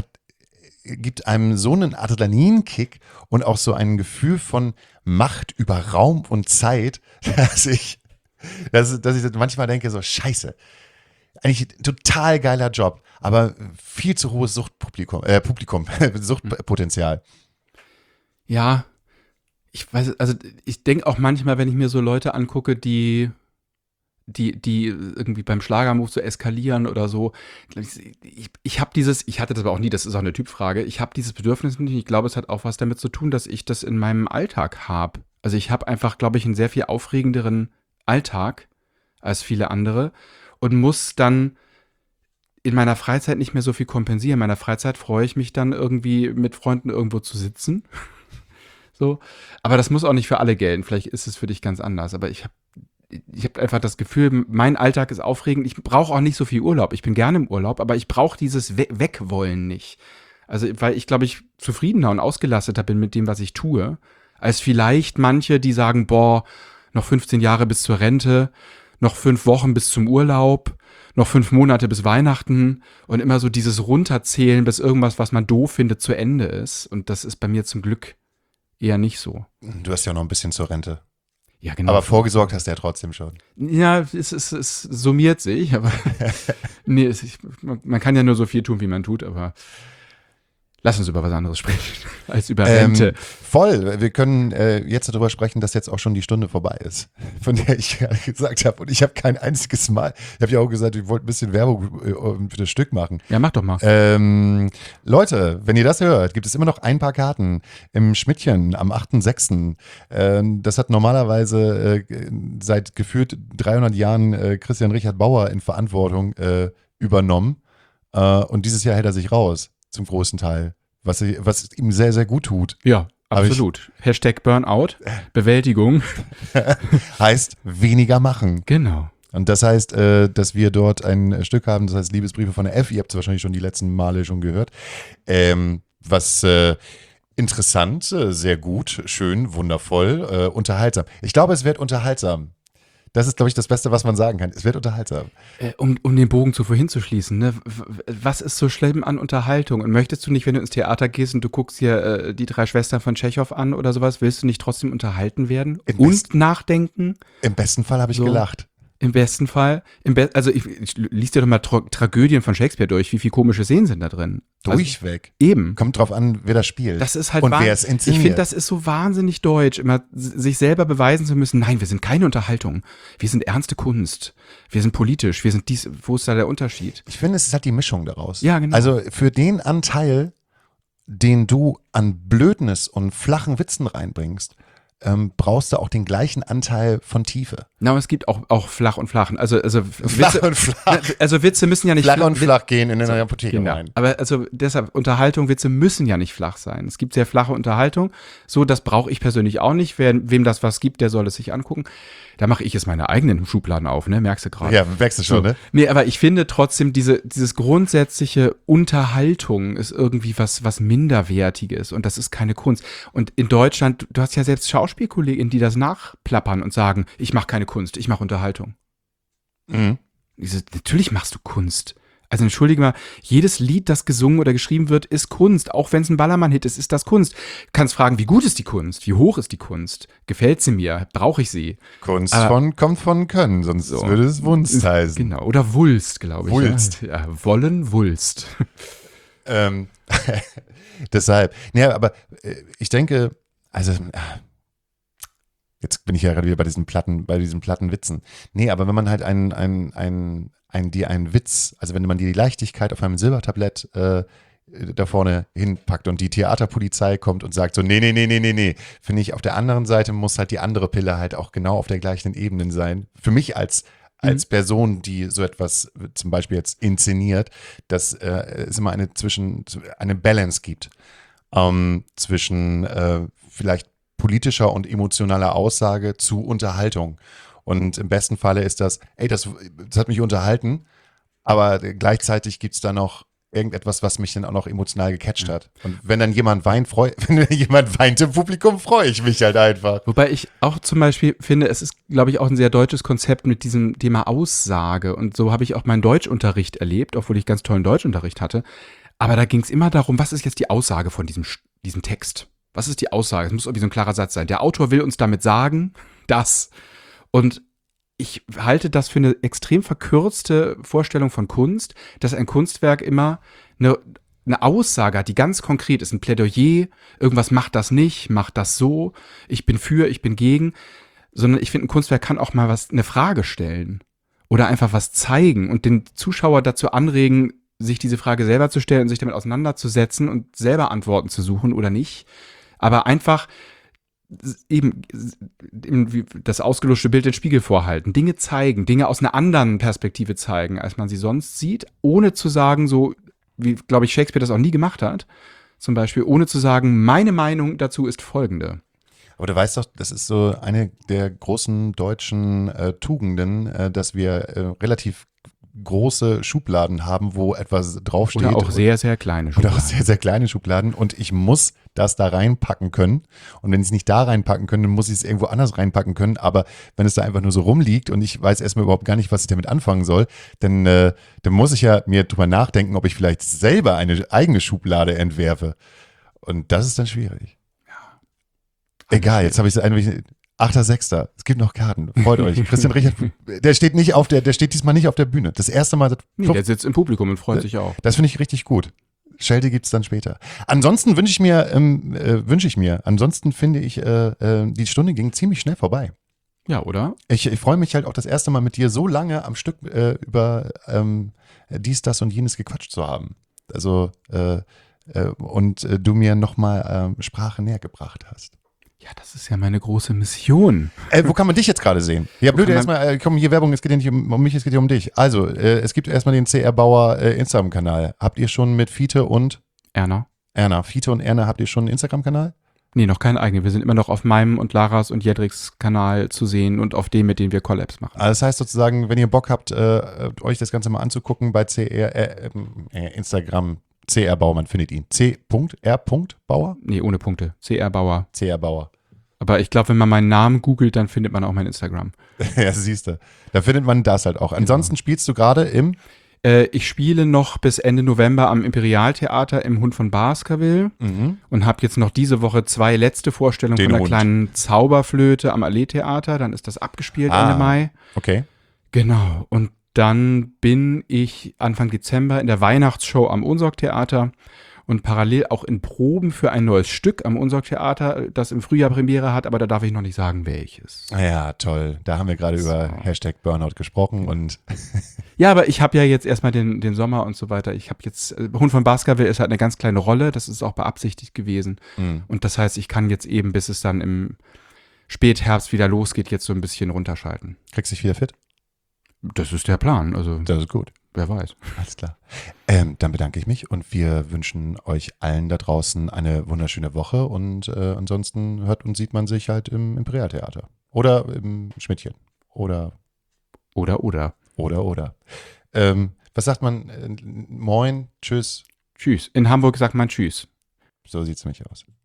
gibt einem so einen Adrenalinkick und auch so ein Gefühl von Macht über Raum und Zeit, dass ich manchmal denke, so scheiße, eigentlich ein total geiler Job, aber viel zu hohes Suchtpotenzial. Ja, ich weiß, also ich denke auch manchmal, wenn ich mir so Leute angucke, die irgendwie beim Schlagermove so eskalieren oder so. Ich hatte das aber auch nie, das ist auch eine Typfrage, ich habe dieses Bedürfnis nicht, ich glaube, es hat auch was damit zu tun, dass ich das in meinem Alltag habe. Also ich habe einfach, glaube ich, einen sehr viel aufregenderen Alltag als viele andere und muss dann in meiner Freizeit nicht mehr so viel kompensieren. In meiner Freizeit freue ich mich dann irgendwie mit Freunden irgendwo zu sitzen. So. Aber das muss auch nicht für alle gelten. Vielleicht ist es für dich ganz anders. Aber ich habe einfach das Gefühl, mein Alltag ist aufregend. Ich brauche auch nicht so viel Urlaub. Ich bin gerne im Urlaub, aber ich brauche dieses Wegwollen nicht. Also, weil ich, glaube ich, zufriedener und ausgelasseter bin mit dem, was ich tue, als vielleicht manche, die sagen, boah, noch 15 Jahre bis zur Rente, noch 5 Wochen bis zum Urlaub, noch 5 Monate bis Weihnachten und immer so dieses Runterzählen, bis irgendwas, was man doof findet, zu Ende ist. Und das ist bei mir zum Glück eher nicht so. Du hast ja noch ein bisschen zur Rente. Ja, genau. Aber vorgesorgt hast du ja trotzdem schon. Ja, es summiert sich, aber nee, man kann ja nur so viel tun, wie man tut, aber lass uns über was anderes sprechen als über Rente. Voll. Wir können jetzt darüber sprechen, dass jetzt auch schon die Stunde vorbei ist, von der ich gerade gesagt habe. Und ich habe kein einziges Mal, ich habe ja auch gesagt, ich wollte ein bisschen Werbung für das Stück machen. Ja, mach doch mal. Leute, wenn ihr das hört, gibt es immer noch ein paar Karten im Schmidtchen am 8.6. Das hat normalerweise seit gefühlt 300 Jahren Christian Richard Bauer in Verantwortung übernommen. Und dieses Jahr hält er sich raus. Zum großen Teil, was ihm sehr, sehr gut tut. Ja, absolut. Hashtag Burnout, Bewältigung. Heißt weniger machen. Genau. Und das heißt, dass wir dort ein Stück haben, das heißt Liebesbriefe von der F. Ihr habt es wahrscheinlich schon die letzten Male schon gehört. Was interessant, sehr gut, schön, wundervoll, unterhaltsam. Ich glaube, es wird unterhaltsam. Das ist, glaube ich, das Beste, was man sagen kann. Es wird unterhaltsam. Um den Bogen zu vorhin zu schließen, ne? Was ist so schlimm an Unterhaltung? Und möchtest du nicht, wenn du ins Theater gehst und du guckst hier die 3 Schwestern von Tschechow an oder sowas, willst du nicht trotzdem unterhalten werden und nachdenken? Im besten Fall habe ich gelacht. Im besten Fall. Also ich lies dir doch mal Tragödien von Shakespeare durch. Wie viele komische Szenen sind da drin? Durchweg. Also, eben. Kommt drauf an, wer das spielt. Das ist halt und wer es inszeniert. Ich finde, das ist so wahnsinnig deutsch, immer sich selber beweisen zu müssen, nein, wir sind keine Unterhaltung. Wir sind ernste Kunst. Wir sind politisch. Wir sind dies. Wo ist da der Unterschied? Ich finde, es ist halt die Mischung daraus. Ja, genau. Also für den Anteil, den du an Blödnis und flachen Witzen reinbringst, brauchst du auch den gleichen Anteil von Tiefe. Na, es gibt auch flach und flach. Also Flach Witze, und flach. also Witze müssen ja nicht Flach und flach gehen in eine Apotheke Genau. rein. Aber also deshalb, Witze müssen ja nicht flach sein. Es gibt sehr flache Unterhaltung. So, das brauche ich persönlich auch nicht. Wem das was gibt, der soll es sich angucken. Da mache ich jetzt meine eigenen Schubladen auf, ne? Merkst du gerade? Ja, merkst du schon, ne? Nee, aber ich finde trotzdem, dieses grundsätzliche Unterhaltung ist irgendwie was Minderwertiges und das ist keine Kunst. Und in Deutschland, du hast ja selbst Schauspielkolleginnen, die das nachplappern und sagen, ich mache keine Kunst, ich mache Unterhaltung. Mhm. Natürlich machst du Kunst. Also entschuldige mal, jedes Lied, das gesungen oder geschrieben wird, ist Kunst. Auch wenn es ein Ballermann-Hit ist, ist das Kunst. Du kannst fragen, wie gut ist die Kunst? Wie hoch ist die Kunst? Gefällt sie mir? Brauche ich sie? Kunst kommt von Können, sonst So. würde es Wunst heißen. Genau. Oder Wulst, glaube ich. Wulst. Ja, wollen Wulst. Deshalb. Naja, aber ich denke, also jetzt bin ich ja gerade wieder bei diesen platten Witzen. Nee, aber wenn man halt einen Witz, also wenn man die Leichtigkeit auf einem Silbertablett da vorne hinpackt und die Theaterpolizei kommt und sagt so, nee, finde ich, auf der anderen Seite muss halt die andere Pille halt auch genau auf der gleichen Ebene sein. Für mich als Person, die so etwas zum Beispiel jetzt inszeniert, dass es immer eine Balance gibt zwischen vielleicht politischer und emotionaler Aussage zu Unterhaltung. Und im besten Falle ist das hat mich unterhalten, aber gleichzeitig gibt es da noch irgendetwas, was mich dann auch noch emotional gecatcht hat. Und wenn dann jemand weint im Publikum, freue ich mich halt einfach. Wobei ich auch zum Beispiel finde, es ist, glaube ich, auch ein sehr deutsches Konzept mit diesem Thema Aussage. Und so habe ich auch meinen Deutschunterricht erlebt, obwohl ich ganz tollen Deutschunterricht hatte. Aber da ging es immer darum, was ist jetzt die Aussage von diesem Text? Was ist die Aussage? Es muss irgendwie so ein klarer Satz sein. Der Autor will uns damit sagen, dass. Und ich halte das für eine extrem verkürzte Vorstellung von Kunst, dass ein Kunstwerk immer eine Aussage hat, die ganz konkret ist, ein Plädoyer, irgendwas macht das nicht, macht das so, ich bin für, ich bin gegen, sondern ich finde, ein Kunstwerk kann auch mal eine Frage stellen oder einfach was zeigen und den Zuschauer dazu anregen, sich diese Frage selber zu stellen und sich damit auseinanderzusetzen und selber Antworten zu suchen oder nicht, aber einfach eben wie das ausgeluschte Bild den Spiegel vorhalten, Dinge zeigen, Dinge aus einer anderen Perspektive zeigen, als man sie sonst sieht, ohne zu sagen, so wie, glaube ich, Shakespeare das auch nie gemacht hat, zum Beispiel, ohne zu sagen, meine Meinung dazu ist folgende. Aber du weißt doch, das ist so eine der großen deutschen Tugenden, dass wir relativ große Schubladen haben, wo etwas draufsteht. Oder auch sehr, sehr kleine Schubladen. Oder auch Schubladen. sehr, sehr kleine Schubladen. Und ich muss das da reinpacken können. Und wenn ich es nicht da reinpacken können, dann muss ich es irgendwo anders reinpacken können. Aber wenn es da einfach nur so rumliegt und ich weiß erstmal überhaupt gar nicht, was ich damit anfangen soll, dann muss ich ja mir drüber nachdenken, ob ich vielleicht selber eine eigene Schublade entwerfe. Und das ist dann schwierig. Ja. Egal, jetzt habe ich es eigentlich. 8.6. Es gibt noch Karten. Freut euch. Christian Richard, der steht diesmal nicht auf der Bühne. Das erste Mal. Nee, der sitzt im Publikum und freut sich auch. Das finde ich richtig gut. Schelte gibt es dann später. Ansonsten wünsche ich mir, ansonsten finde ich, die Stunde ging ziemlich schnell vorbei. Ja, oder? Ich freue mich halt auch das erste Mal mit dir so lange am Stück über dies, das und jenes gequatscht zu haben. Also, und du mir nochmal Sprache näher gebracht hast. Ja, das ist ja meine große Mission. Wo kann man dich jetzt gerade sehen? Ja, blöd, erstmal, komm, hier Werbung, es geht ja nicht um mich, es geht ja um dich. Also, es gibt erstmal den CR Bauer Instagram-Kanal. Habt ihr schon mit Fiete und Erna, Fiete und Erna, habt ihr schon einen Instagram-Kanal? Nee, noch keinen eigenen. Wir sind immer noch auf meinem und Laras und Jedriks Kanal zu sehen und auf dem, mit dem wir Collabs machen. Also das heißt sozusagen, wenn ihr Bock habt, euch das Ganze mal anzugucken bei Instagram, CR Bauer, man findet ihn. C.R. Bauer? Nee, ohne Punkte. CR Bauer. CR Bauer. Aber ich glaube, wenn man meinen Namen googelt, dann findet man auch mein Instagram. Ja, siehst du. Da findet man das halt auch. Ansonsten spielst du gerade im? Ich spiele noch bis Ende November am Imperialtheater im Hund von Baskerville und habe jetzt noch diese Woche 2 letzte Vorstellungen von der kleinen Zauberflöte am Allee-Theater. Dann ist das abgespielt Ende Mai. Okay. Genau. Und dann bin ich Anfang Dezember in der Weihnachtsshow am Unsorg-Theater und parallel auch in Proben für ein neues Stück am Unsorg-Theater, das im Frühjahr Premiere hat, aber da darf ich noch nicht sagen, welches. Ja, toll. Da haben wir gerade über #Burnout gesprochen und ja, aber ich habe ja jetzt erstmal den Sommer und so weiter. Ich habe jetzt, Hund von Baskerville ist halt eine ganz kleine Rolle, das ist auch beabsichtigt gewesen. Und das heißt, ich kann jetzt eben, bis es dann im Spätherbst wieder losgeht, jetzt so ein bisschen runterschalten. Kriegst dich wieder fit? Das ist der Plan, also Das ist gut. wer weiß. Alles klar. Dann bedanke ich mich und wir wünschen euch allen da draußen eine wunderschöne Woche und ansonsten hört und sieht man sich halt im Imperialtheater oder im Schmidtchen oder. Was sagt man? Moin, tschüss. Tschüss. In Hamburg sagt man Tschüss. So sieht's nämlich aus.